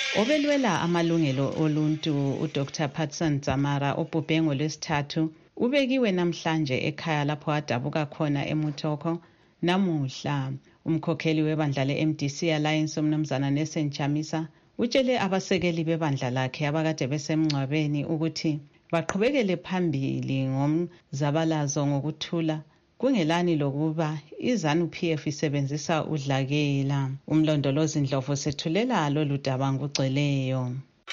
Obelwela amalungelo oluntu uDr Patson Dzamara obhubhe ngolwesithathu ubekiwe namhlanje ekhaya lapho adabuka khona eMutoko. Namuhla umkhokheli webandla le-M D C Alliance umnumzana Nelson Chamisa utshele abasekeli bebandla lakhe abakade besemngcwabeni ukuthi baqhubekele phambili ngomzabalazo ngokuthula kungelani lokuba iZANU-P F isebenzisa udlakela. Umlondolozi Ndlovu sethulela lolu daba ngugcweleyo.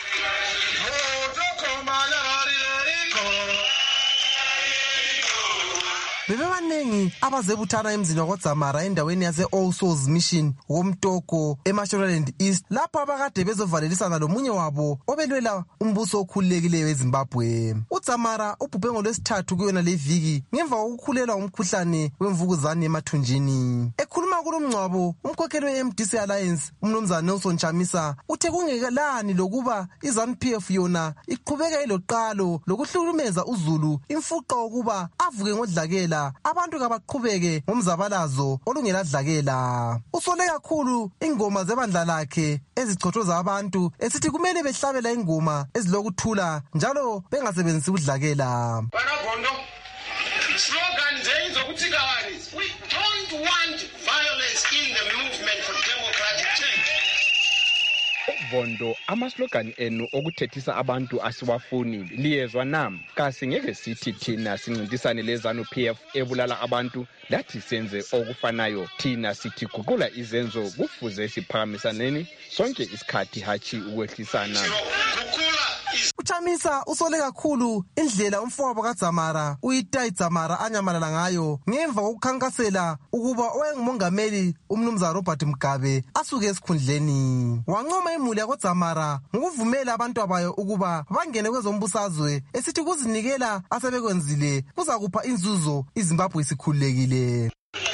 Bebebanengi abazebuthana emzini wakoDzamara endaweni yase All Souls Mission womtoko eMashonaland East lapho abakade bezovalelisana lomunye wabo obelwela umbuso okhululekileyo eZimbabwe. uDzamara ubhubhe ngolwesithathu kuyona le viki ngemva kokukhulelwa umkhuhlane wemvukuzane emathunjini. Ekhuluma kulomngcwabo umkhokheli we-M D C Alliance umnumzana Nelson Chamisa uthe kungekelani lokuba iZANU-P F yona iqhubeka iloqalo lokuhlumeza uZulu imfuqa ukuba avuke ngodlakela abantu kabaqhubeke ngomzabalazo olungeladlakela. Usole kakhulu ingoma zebandla lakhe ezichothoza abantu esithi kumele behlabela ingoma ezilokuthula njalo bengasebenzisi udlakela. Banagondo slogan zenzo ukuthi kawani we don't want violence in the movement for democratic change. Vondo amaslogan enu okuthethisa abantu asiwafuni liyezwa nam kasingeke sithi thina sincintisane leZANU-P F ebulala abantu lathi senze okufanayo thina sithi guqula izenzo kufuze siphakamisaneni sonke isikhathi hachi ukwehlisana. uChamisa usole kakhulu indlela umfowabo kaDzamara uItai Dzamara anyamalala ngayo ngemva kokukhankasela ukuba oyengumongameli umnumzana Robert Mugabe asuke esikhundleni. Wancoma imuli yakoDzamara ngokuvumela abantu abayo ukuba bangene kwezombusazwe esithi kuzinikela asebekwenzile kuza kupha inzuzo iZimbabwe isikhululekile.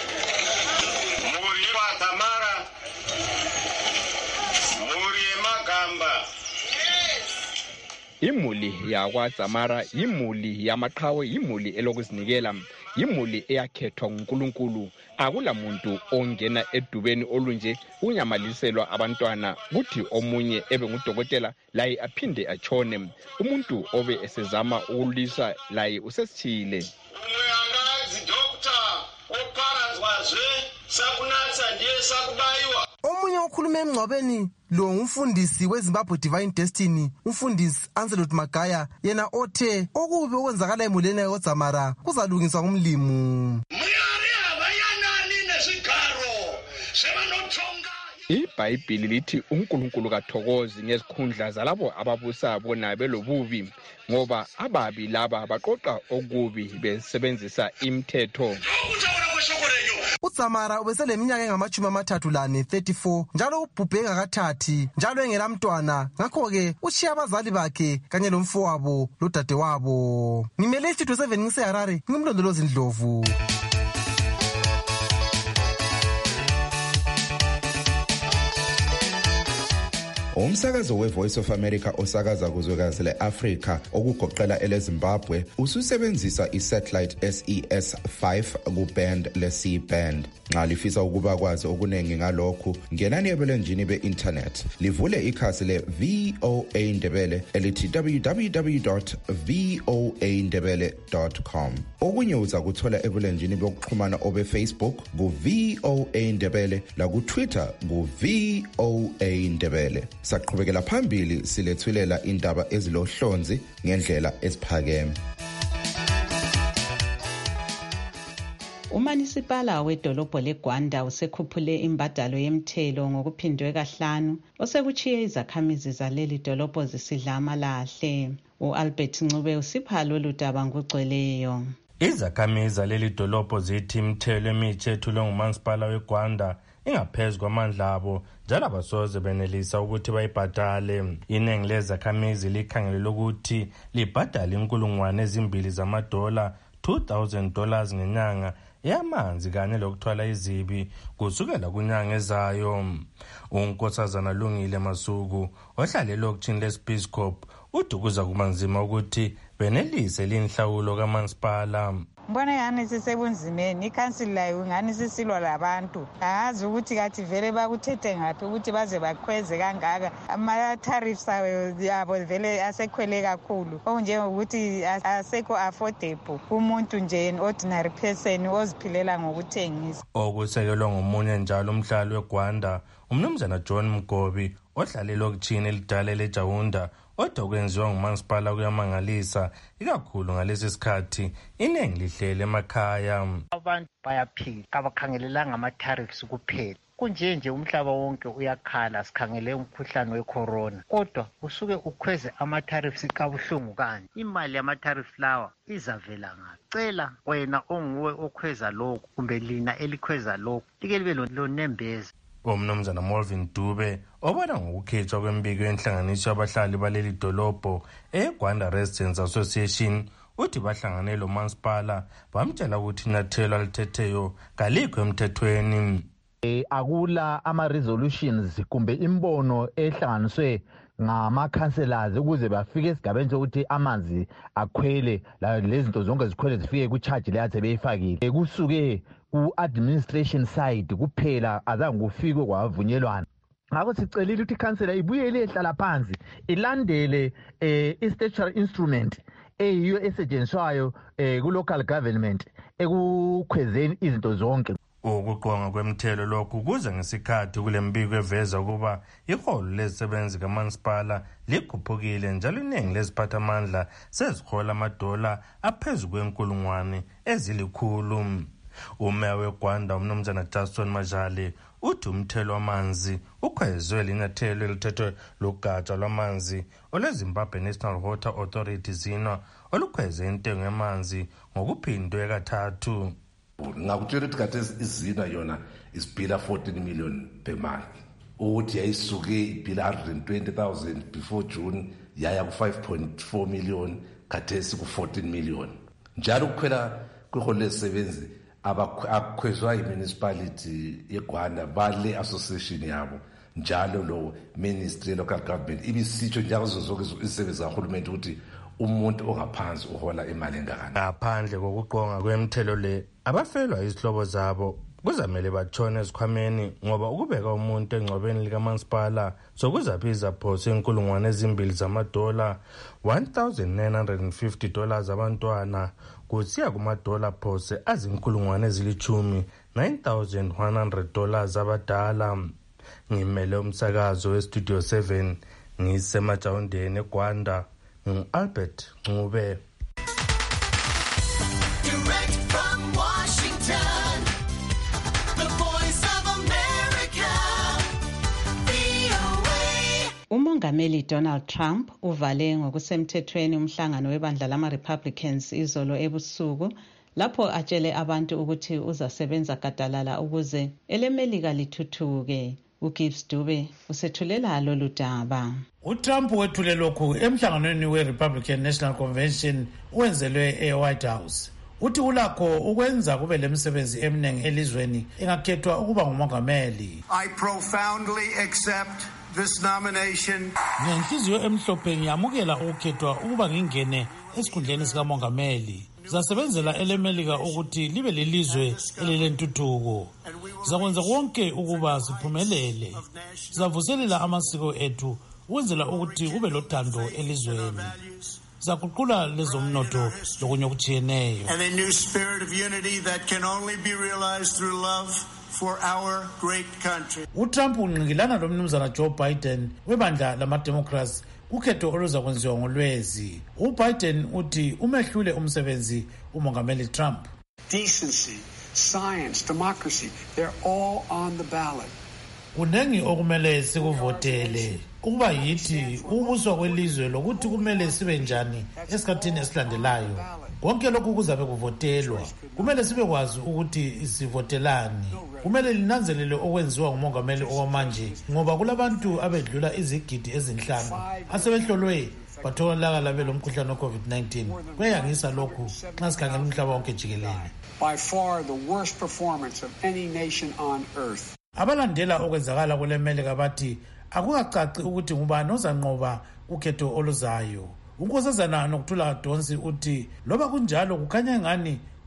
Imuli yakwaDzamara imuli yamaqhawe imuli elokuzinikela imuli eyakhethwa nguNkulunkulu akula muntu ongena edubeni olunje unyamaliselwa abantwana kuthi omunye ebe ngudokotela laye aphinde achone umuntu obe esezama ukulisa laye usesithile. Omunye okhuluma emngcwabeni lo umfundisi weZimbabwe Divine Destiny umfundisi Anselot Magaya yena othe okubi okwenzakala emuleni yakoDzamara kuzalungiswa ngumlimu. iBhayibhili lithi uNkulunkulu kathokozi ngezikhundla zalabo ababusa bona belobubi ngoba ababi laba baqoqa okubi besebenzisa imithetho. uDzamara ubeseleminyaka engamachumi amathathu lane thirty-four njalo ubhubhe ngakathathi njalo engelamntwana ngakho-ke utshiya abazali bakhe kanye lomfowabo lodadewabo. Ngimele isitudio seven ngiseHarare ngimlondolozi Ndlovu. Umsakazo weVoice of America osakaza kuzwekazi leAfrika okugoqela eleZimbabwe ususebenzisa isatellite S E S five kuband le-C band. Nxa lifisa ukuba kwazi okunengi ngalokhu ngenani ebulenjini be-internet livule ikhasi le-V O A Ndebele elithi w w w dot v o a ndebele dot com. Okunye uza kuthola ebulenjini bokuxhumana obe-Facebook ku-V O A Ndebele laku-Twitter ku-V O A Ndebele. Saqhubekela phambili silethulela indaba ezilohlonzi ngendlela esiphakeme. Umanisipala wedolobho leGwanda usekhuphule imbadalo yemthelo ngokuphindwe kahlanu osekuchiye izakhamizi zaleli dolobho zisidla amalahle. uAlbert Ncube usipha lolu daba ngugcweleyo. Izakhamizi zaleli dolobho zithi imthelo emitsha ethulwe ngumanisipala weGwanda ingaphezu kwamandla abo njalo abasoze benelisa ukuthi bayibhadale. Iningi lezakhamizi likhangelele ukuthi libhadale inkulungwane ezimbili zamadola two thousand dollars ngenyanga yamanzi kanye lokuthwala izibi kusukela kunyanga ezayo. uNkosazana Lungile Masuku ohlale lokutshini leSpeacecorp uthi kuza kuba nzima ukuthi benelise linhlawulo kamasipala. Mbona yani sisebunzimeni ikhansili layo ngani sisilwa labantu. Angazi ukuthi kathi vele bakuthethe ngaphi ukuthi baze bakhweze kangaka. Ama tariffs abo vele asekhwele kakhulu. Okunjengokuthi asekho affordable kumuntu nje ordinary person oziphilela ngokuthengisa. Okusekelwa ngomunye njalo umhlali weGwanda umnumzana John Mgobi ohlala elokishini elidala leJaunda odwa kwenziwa ngumasipala kuyamangalisa ikakhulu ngalesi sikhathi iningi lihlele emakhaya. Abantu bayaphila abakhangelelanga ama-tariffs kuphela kunje nje umhlaba wonke uyakhala sikhangele umkhuhlane wecorona kodwa usuke ukhweze ama-tariffs kabuhlungu kanje imali yama-tariffs lawa izavela ngaphi. Cela wena onguwe okhweza lokhu kumbe lina elikhweza lokhu like libe lonembeza. Umnumzana Molvin Dube obona ngokukhethwa kwembiko yenhlanganiso yabahlali baleli dolobho eGwanda Residents Association uthi bahlangane lo masipala bamtshela ukuthi inyathelo alithetheyo kalikho emthethweni. Eh, akula ama-resolutions kumbe imbono ehlanganiswe ngama-councillors ukuze bafike esigabeni sokuthi amanzi akhwele lezinto zonke zikhwele zifike ku-charge leyathi beyifakile. Kusuke ku-administration side kuphela azange kufikwe kwavunyelwana. Ngakho sicelile ukuthi ikhansela ibuyele ehlala phansi ilandele eh, i-statutory instrument eyiyo esetshenziswayo eh, ku-local government ekukhwezeni izinto zonke. Ukuqonga kwemthelo lokhu kuze ngesikhathi kule mbiko eveza ukuba iholo lezisebenzi kamasipala likhuphukile njalo iningi leziphathamandla sezihola amadola aphezu kwenkulungwane ezilikhulu. Umeya weGwanda umnumzana Justin Majali uthi umthelo wamanzi ukhwezwe linyathelo elithethwe lugatsha lwamanzi olweZimbabwe National Water Authority zina olukhweze intengo yamanzi ngokuphindwe kathathu. Ngakutshela ukuthi kade izina yona isibhila fourteen million per month ukuthi yayisuke ibhila one hundred twenty thousand before June yaya ku five point four million kade siku fourteen million. Njalo ukukhwela kweholo lezisebenzi abakhwezwa yi-municipality yeGwanda bale association yabo njalo lo ministry local government ibisitsho njalo zonke izisebenzi zikahulumeni ukuthi umuntu ongaphansi uhola imali engaka. Ngaphandle kokuqonga kwemthelo le abafelwa izihlobo zabo kuzamele batshone esikhwameni ngoba ukubeka umuntu engcwabeni likamasipala sokuzaphiza phose inkulungwane ezimbili zamadola one thousand nine hundred fifty dollars abantwana kusiya kumadola phose azinkulungwane ezilichumi nine thousand one hundred dollars abadala. Ngimele umsakazo westudio seven ngisemajawundeni eGwanda ngu-Albert Ncube. Direct from Washington, the voice of America, V O A. Umongameli Donald Trump uvale ngokusemthethweni umhlangano webandla lama-Republicans izolo ebusuku lapho atshele abantu ukuthi uzasebenza gadalala ukuze elemelika lithuthuke. uGibbs Dube usethulela lolu daba. uTrump wethule lokhu emhlanganweni we-Republican National Convention owenzelwe e-White House. Uthi ulakho ukwenza kube lemisebenzi eminingi elizweni engakhethwa ukuba ngumongameli. I profoundly accept this nomination. Ngenhliziyo emhlophe ngiyamukela ukukhethwa ukuba ngingene esikhundleni sikamongameli. Zasebenzela elemelika ukuthi libe lelizwe elilentuthuko. Zakwenza konke ukuba siphumelele. Zavuselela amasiko ethu ukwenzela ukuthi kube lothando elizweni. Zaguqula lezomnotho lokunye okutshiyeneyo. And a new spirit of unity that can only be realized through love for our great country. uTrump unqikilana lomnumzana Joe Biden webandla lama-Democrats ukhetho oluzakwenziwa ngolwezi. uBiden uthi umehlule umsebenzi umongameli Trump. Decency, science, democracy, they're all on the ballot. Kunengi okumele sikuvotele ukuba yithi ubuswa kwelizwe lokuthi kumele sibe njani esikhathini esilandelayo. Konke lokhu kuzabe kuvotelwa. Kumele sibe kwazi ukuthi sivotelani. Kumele linanzelele okwenziwa ngumongameli okwamanje ngoba kulabantu abedlula izigidi ezinhlanu asebehlolwe batholakala belomkhuhlane we-COVID nineteen. Kuyangisa lokhu nxa sikhangela umhlaba wonke jikelele. By far the worst performance of any nation on earth. Abalandela okwenzakala kule Melika bathi akukacaci ukuthi ngubani ozanqoba ukhetho oluzayo. Unkosazana Nokuthula Donsi uthi loba kunjalo kukhanya ngani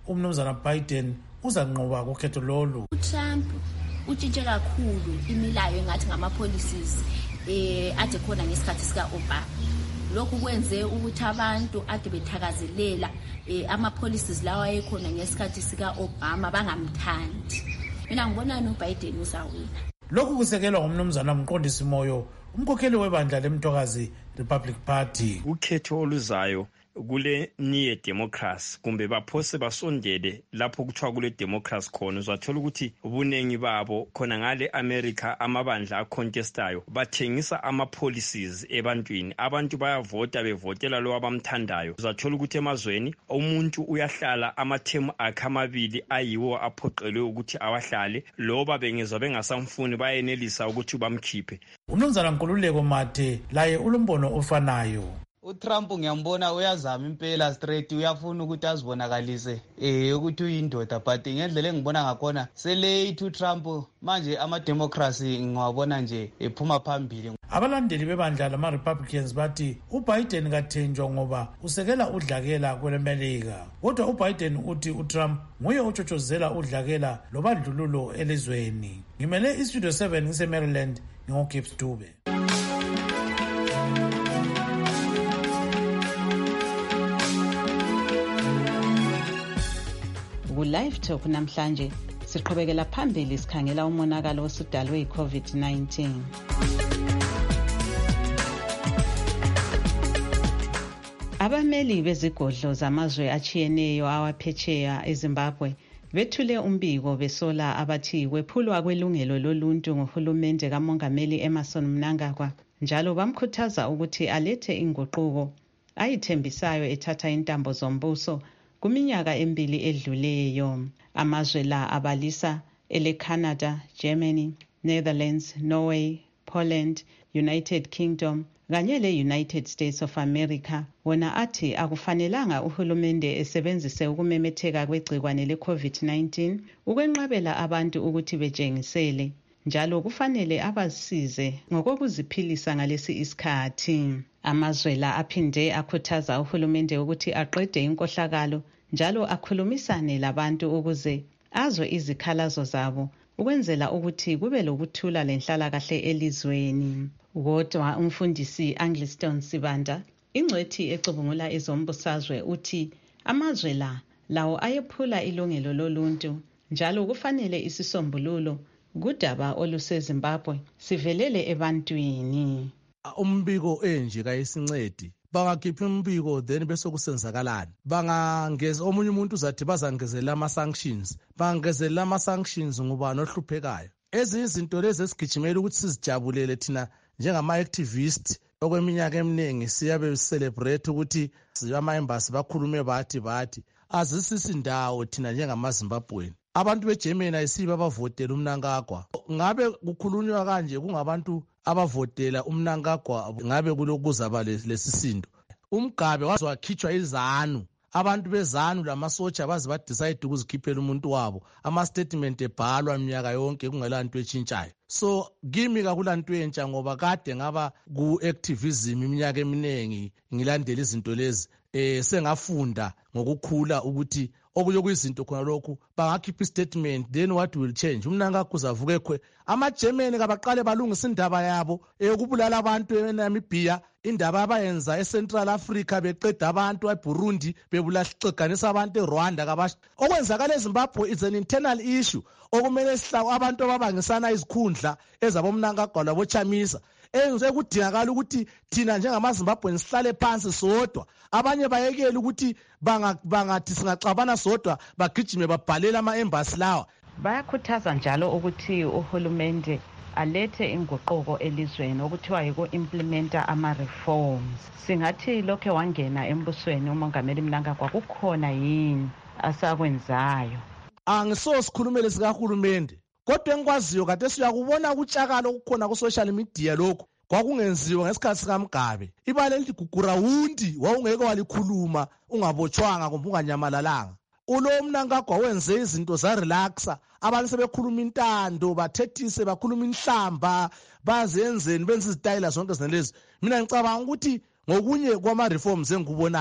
umnumzana Biden uzanqoba kukhetho lolu. uTrump utshintshe kakhulu imilayo engathi ngama-policies eh ade khona ngesikhathi sika-Obama. Lokhu kwenze ukuthi abantu ade bethakazelela eh ama-policies lawa ayekhona ngesikhathi sika-Obama bangamthandi. Mina ngibona noBiden uzawina. Lokhu kusekelwa ngumnumzana Mqondisi Moyo, umkhokheli webandla leMthokazi Republic Party. Ukhetho oluzayo kule niye democracy kumbe baphose basondele lapho kuthiwa kule democracy khona uzathola ukuthi ubunengi babo khona ngale America amabandla acontestayo bathengisa ama policies ebantwini, abantu bayavota bevotela lo abamthandayo. Uzathola ukuthi emazweni umuntu uyahlala amathemu akhe amabili ayiwo aphoqelwe ukuthi awahlale, loba bengezwa bengasamfuni bayenelisa ukuthi bamkhiphe. Umnumzana Nkululeko Mathe laye ulumbono ofanayo. uTrump ngiyambona uyazama impela straight, uyafuna ukuthi azibonakalise eh ukuthi uyindoda, but ngendlela engibona ngakhona selate uTrump manje ama-democracy ngiwabona nje ephuma phambili. Abalandeli bebandla lama-Republicans bathi uBiden kathenjwa ngoba usekela udlakela kwelemelika, kodwa uBiden uthi uTrump nguye otshotshozela udlakela lobandlululo elizweni. Ngimele iStudio seven ngise-Maryland, ngingoGibbs Dube. Ku-Live Talk namhlanje siqhubekela phambili sikhangela umonakalo osudalwe yi-COVID nineteen. Abameli bezigodlo zamazwe achiyeneyo awaphetsheya eZimbabwe bethule umbiko besola abathi kwephulwa kwelungelo loluntu nguhulumende kaMongameli Emmerson Mnangagwa, njalo bamkhuthaza ukuthi alethe inguquko ayithembisayo ethatha intambo zombuso kuminyaka emibili edluleyo. Amazwe la abalisa ele Canada, Germany, Netherlands, Norway, Poland, United Kingdom kanye le-United States of America. Wona athi akufanelanga uhulumende esebenzise ukumemetheka kwegcikwane le-COVID nineteen ukwenqabela abantu ukuthi bejengisele, njalo kufanele abasize ngokokuziphilisa ngalesi isikhathi. Amazwe la aphinde akhuthaza uhulumende ukuthi aqede inkohlakalo njalo akhulumisane labantu ukuze azwe izikhalazo zabo ukwenzela ukuthi kube lokuthula lenhlalakahle elizweni. Kodwa umfundisi Angliston Sibanda, ingcwethi ecubungula ezombusazwe, uthi amazwe la lawo ayephula ilungelo loluntu, njalo kufanele isisombululo kudaba oluseZimbabwe sivelele ebantwini. Umbiko enje kayisincedi, bangakhipha umbiko then bese kusenzakalani. Bangangeza omunye umuntu uzathi bazangezela ama-sanctions, bangangezela ama-sanctions ngoba nohluphekayo. Ezinye izinto lezi esigijimela ukuthi sizijabulele thina njengama-activist okweminyaka eminingi siyabe celebrate ukuthi ama-embassy bakhulume bathi bathi azisisi indawo thina njengamaZimbabweni. Abantu beGermany ayisibo abavotela uMnangagwa. Ngabe kukhulunywa kanje kungabantu abavotela uMnangagwa, ngabe kulokuzaba lesisindo. Umgabe waze wakhitshwa izanu, abantu bezanu lamasotsha baze badecide ukuzikhiphela umuntu wabo, ama-statement ebhalwa minyaka yonke kungela nto etshintshayo. So kimi kakulanto entsha ngoba kade ngaba ku-activism iminyaka eminingi ngilandela izinto lezi. Eh sengafunda ngokukhula ukuthi okuyo kuyizinto khona lokhu bangakhipha istatement, then what will change. Umnangagwa uzavuke khwe ama-Germany kabaqale balungisa indaba yabo eyokubulala abantu eNamibia, indaba abayenza eCentral Africa beqeda abantu eBurundi bebulahleganisa abantu eRwanda kabash. Okwenzakala eZimbabwe is an internal issue okumele sihlawo abantu ababangisana izikhundla ezabomnangagwa laboChamisa. Enze kudingakala ukuthi thina njengamaZimbabwe sihlale phansi sodwa, abanye bayekela ukuthi bangathi singaxabana sodwa bagijime babhalela ama-embassy lawa. Bayakhuthaza njalo ukuthi uhulumende alethe inguquko elizweni okuthiwa yiku-implementa ama-reforms. Singathi lokhe wangena embusweni uMongameli Mnangagwa kukhona yini asakwenzayo? Angiso sikhulumele sikahulumende, kodwa engikwaziyo kade siyakubona ukutshakala okukhona ku-social media lokhu kwakungenziwa ngesikhathi sikaMgabe. Ibala elithi gugurawundi wawungeke walikhuluma ungabotshwanga kumbe unganyamalalanga. Ulo Mnangagwa wenze izinto zarelaxa, abantu sebekhuluma intando, bathethise, bakhuluma inhlamba, bazenzeni benze izitayela zonke zenelezi. Mina ngicabanga ukuthi ngokunye kwama-reforms engikubonayo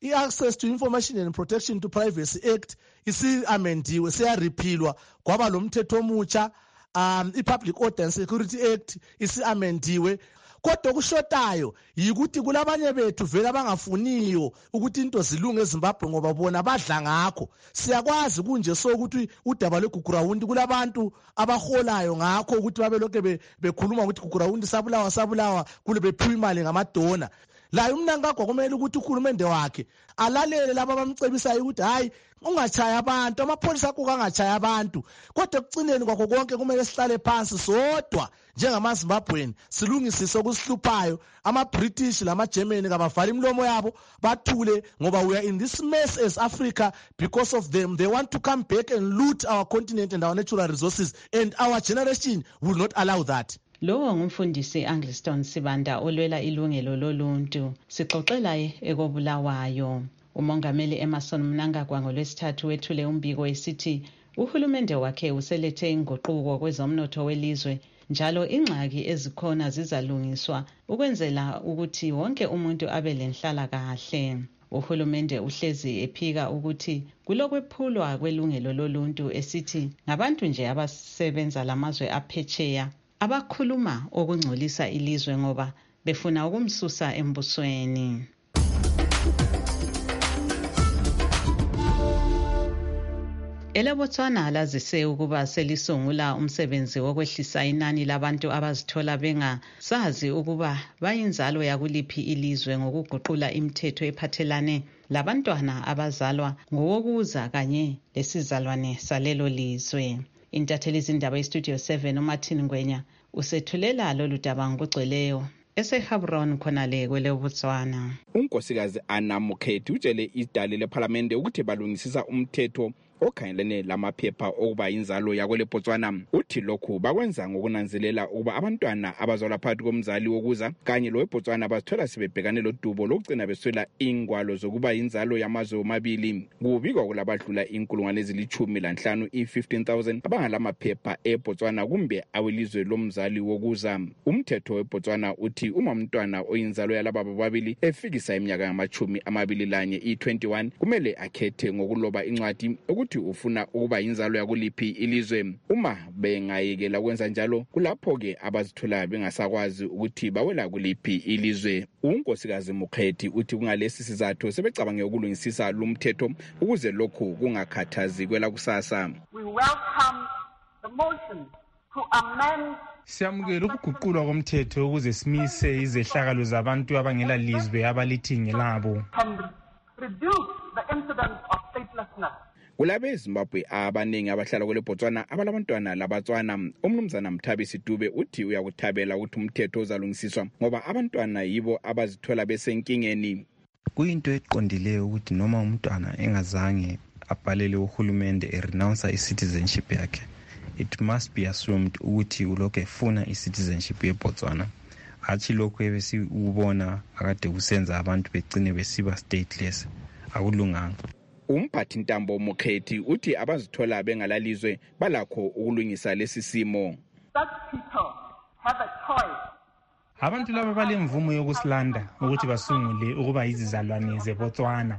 i-Access to Information and Protection to Privacy Act isi-amendiwe, siyarepealwa kwaba lo mthetho omutsha. Um, i-Public Order and Security Act isi-amendiwe. Kodwa kushotayo yikuthi kulabanye bethu vele abangafuniyo ukuthi into zilunge eZimbabwe ngoba bona badla ngakho. Siyakwazi kunje so ukuthi udaba lweGugurawundi kulabantu abaholayo ngakho ukuthi babe lokho bekhuluma ukuthi Gugurawundi sabulawa sabulawa kule bephiwa imali ngamadona. La umnankagwa kumele ukuthi ukhulumende wakhe alalele laba abamcebisayo ukuthi hayi ungachaya abantu, amapholisa akho angachaya abantu. Kodwa ekucineni kwakho konke kumele sihlale phansi sodwa njengamaZimbabweni silungisise okusihluphayo. Ama-British lama-Germany kabavala imlomo yabo bathule ngoba we are in this mess as Africa because of them. They want to come back and loot our continent and our natural resources, and our generation will not allow that. Lowo ngumfundisi Angliston Sibanda olwela ilungelo loluntu. Sixoxela ekobulawayo. Umongameli Emerson Mnangagwa ngolwesithathu wethule umbiko esithi uhulumende wakhe uselethe inguquko kwezomnotho welizwe, njalo ingxaki ezikhona zizalungiswa ukwenzela ukuthi wonke umuntu abe lenhlala kahle. Uhulumende uhlezi ephika ukuthi kulokwephulwa kwelungelo loluntu esithi ngabantu nje abasebenza lamazwe aphetsheya abakhuluma okungcolisa ilizwe ngoba befuna ukumsusa embusweni. EleBotswana lazise ukuba selisungula umsebenzi wokwehlisa inani labantu abazithola bengasazi ukuba bayinzalo yakuliphi ilizwe ngokuguqula imithetho ephathelane labantwana abazalwa ngowokuza kanye lesizalwane salelo lizwe. Intatheli izindaba eStudio seven uMartin Ngwenya usethulela lolu daba ngokugcweleyo eseHabron khonale kweleBotswana. Unkosikazi Anna Mokhethi utshele idale leParliament ukuthi balungisisa umthetho okhangelene lamaphepha okuba inzalo yakweleBotswana. Uthi lokhu bakwenza ngokunanzelela ukuba abantwana abazalwa phakathi komzali wokuza kanye loweBotswana bazithola sebebhekane lodubo lokugcina beswela ingwalo zokuba inzalo yamazwe omabili. Kubikwa kulabadlula inkulungwane ezilithumi lanhlanu i-fifteen thousand abangalamaphepha eBotswana kumbe awelizwe lomzali wokuza. Umthetho weBotswana uthi uma umntwana oyinzalo yalaba bobabili efikisa iminyaka yamachumi amabili lanye i-twenty-one kumele akhethe ngokuloba incwadi ukuthi ufuna ukuba inzalo yakuliphi ilizwe. Uma bengayekela kwenza njalo kulapho ke abazithola bengasakwazi ukuthi bawela kuliphi ilizwe. Unkosikazi Mokhethi uthi kungalesi sizathu sebecabange ukulungisisa lumthetho ukuze lokhu kungakhathazi kwela kusasa. We welcome the motion to amend Siyamukela ukuguqulwa komthetho ukuze simise izehlakalo zabantu abangela lizwe abalithingelabo. Reduce the incidence of statelessness. Kulabe Zimbabwe abaningi abahlala kweleBotswana abalabantwana labatswana. Umnumzana Mthabisi Dube uthi uyakuthabela ukuthi umthetho uzalungisiswa ngoba abantwana yibo abazithola besenkingeni. Kuyinto eqondileyo ukuthi noma umntwana engazange abhalele uhulumende erenounce i-citizenship yakhe, it must be assumed ukuthi ulokhu efuna i-citizenship yeBotswana. Hathi lokhu ebesi ubona akade kusenza abantu begcine besiba stateless akulunganga. Umphathi Ntambo Mokhethi uthi abazithola bengalalizwe balakho ukulungisa lesi simo. Such people have a choice. Abantu laba balemvumo yokusilanda ukuthi basungule ukuba izizalwane zeBotswana.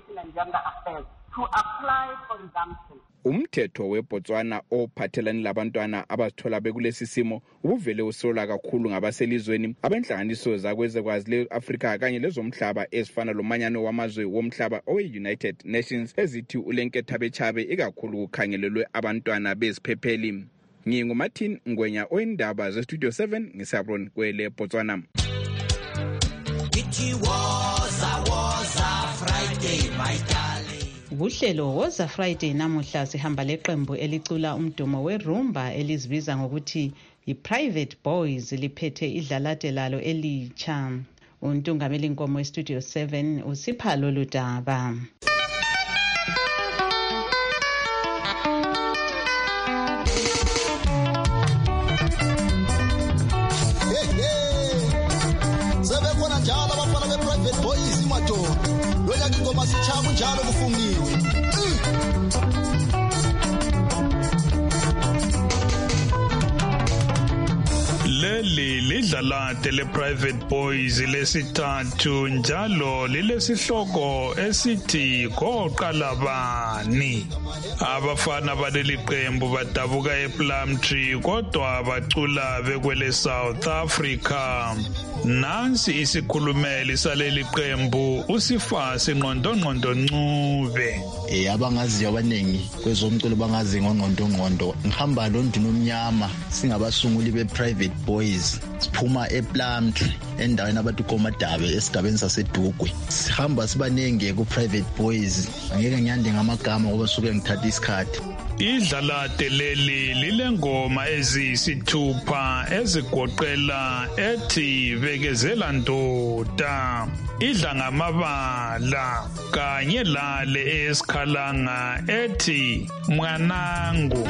To apply for resumption. Umthetho weBotswana ophathelane labantwana abazithola bekulesi simo ubuvele usola kakhulu ngabaselizweni abenhlanganiso zakwezekwazi le-Afrika kanye lezomhlaba ezifana lomanyano wamazwe womhlaba owe-United Nations ezithi ulenketha bechabe ikakhulu kukhangelelwe abantwana beziphepheli. NginguMartin Ngwenya oyindaba zeStudio seven ngeSabron kweleBotswana. It was a was a Friday my darling. Uhlelo Woza Friday namuhla sihamba leqembu elicula umdumo werumba elizibiza ngokuthi i-Private Boys liphethe idlalade lalo elitsha. Untungameli Nkomo eStudio seven usipha lolu daba. Sebekhona njalo abafana be-Private Boys imadoda. Loya ngingoma sichaba njalo kufungiwe. Leli idlalade le-Private Boys lesithathu njalo lilesihloko esithi Koqalabani. Abafana baleli qembu badabuka ePlumtree kodwa bacula bekwele South Africa. Nansi isikhulumeli saleli qembu uSifasi Ngqondongqondo Ncube. Eh abangaziyo abanengi kwezomculo bangazi ngongqondo ngqondo. Ngihamba loNduna Omnyama singabasunguli bePrivate Boys. Siphuma ePlumtree endaweni abathi Komadabe esigabeni saseDugwe. Sihamba sibanenge kuPrivate Boys. Angeke ngiyande ngamagama ngoba suke ngithatha isikhathi. Idlalade leli lilengoma eziyisithupha ezigoqela ethi Bekezela Ndoda, idla ngamabala kanye lale esikhalanga ethi Mwanangu.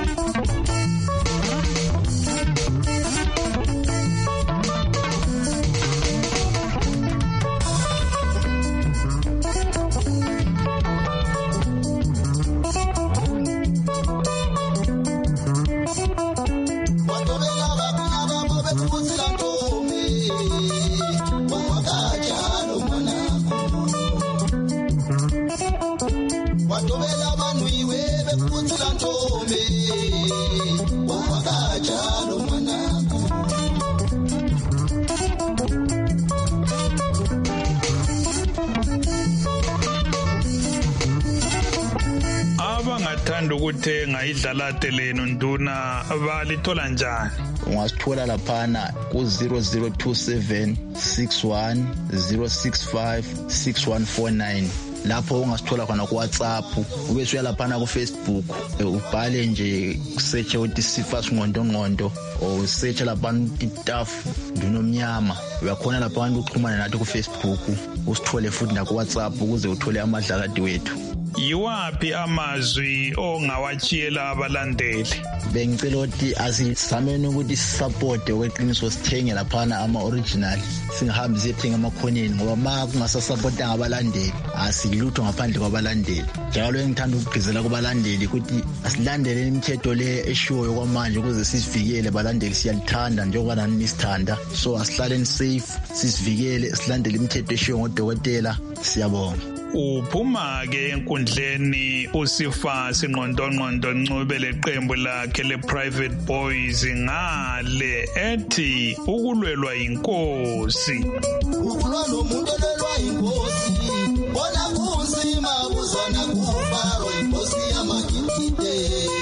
Abangathanda ukuthenga idlalade lenu Nduna balithola njani? Ungasithola laphana ku zero zero two seven six one zero six five six one four nine. Lapho ungasithola khona ku WhatsApp, ube suya laphana ku Facebook, ubhale nje search uthi Sifasi Ngqondongqondo o search laphana itafu Nduna Omnyama. Uyakhona laphana ukuxhumana nathi ku Facebook, usithole futhi na ku WhatsApp ukuze uthole amadlakade wethu. Yiwapi amazwi ongawachiyela abalandeli? Bengicela ukuthi asizameni ukuthi support okweqiniso sithenge laphana ama original. Singahambi sithenga amakhoneni ngoba ma kungasasupportanga abalandeli asilutho ngaphandle kwabalandeli. Njalo engithanda ukugqizela kubalandeli ukuthi asilandele imithetho le eshiwo kwamanje ukuze sisivikele abalandeli siyalithanda njengoba nani nisithanda. So asihlaleni safe, sisivikele, silandele imithetho eshiwo ngodokotela. Siyabonga. Uphuma ke enkundleni uSifasi Ngqondongqondo Ncube leqembu lakhe lePrivate Boys ngale ethi ukulwelwa inkosi. Ukulwa nomuntu olwelwa inkosi bona kunzima kuzona kufaro inkosi yamagibhide.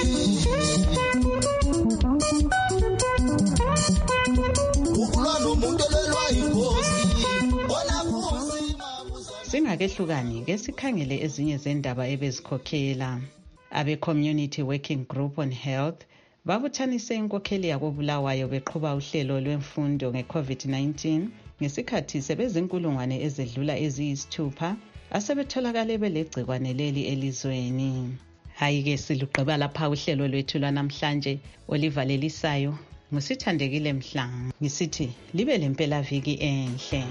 Ukulwa nomuntu olwelwa inkosi bona kunzima. Singakehlukani ke sikhangele ezinye zendaba ebezikhokhela. Abe Community Working Group on Health babuthanise inkokheli yakobulawayo beqhuba uhlelo lwemfundo ngeCovid nineteen ngesikhathi sebezinkulungwane ezedlula eziyisithupha asebetholakale belegcikwane leli elizweni. Hayi ke siluqeba lapha uhlelo lwethu lwanamhlanje olivalelisayo ngusithandekile Mhlanga. Ngisithi libe lempela viki enhle.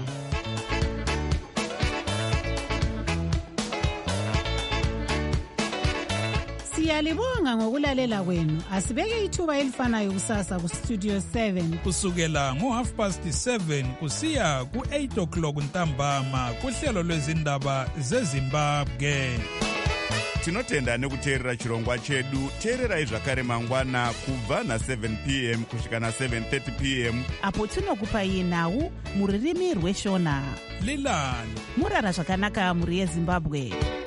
Siyalibonga ngokulalela kwenu. Asibeke ithuba elifanayo kusasa ku Studio seven kusukela ngo half past seven kusiya ku eight o'clock ntambama kuhlelo lwezindaba zeZimbabwe. Tinotenda nekuteerera chirongwa chedu. Teererai zvakare mangwana kubva na seven p m kusvika na seven thirty p m apo tinokupai nhau muririmi rweshona. Lilani murara zvakanaka muri yeZimbabwe.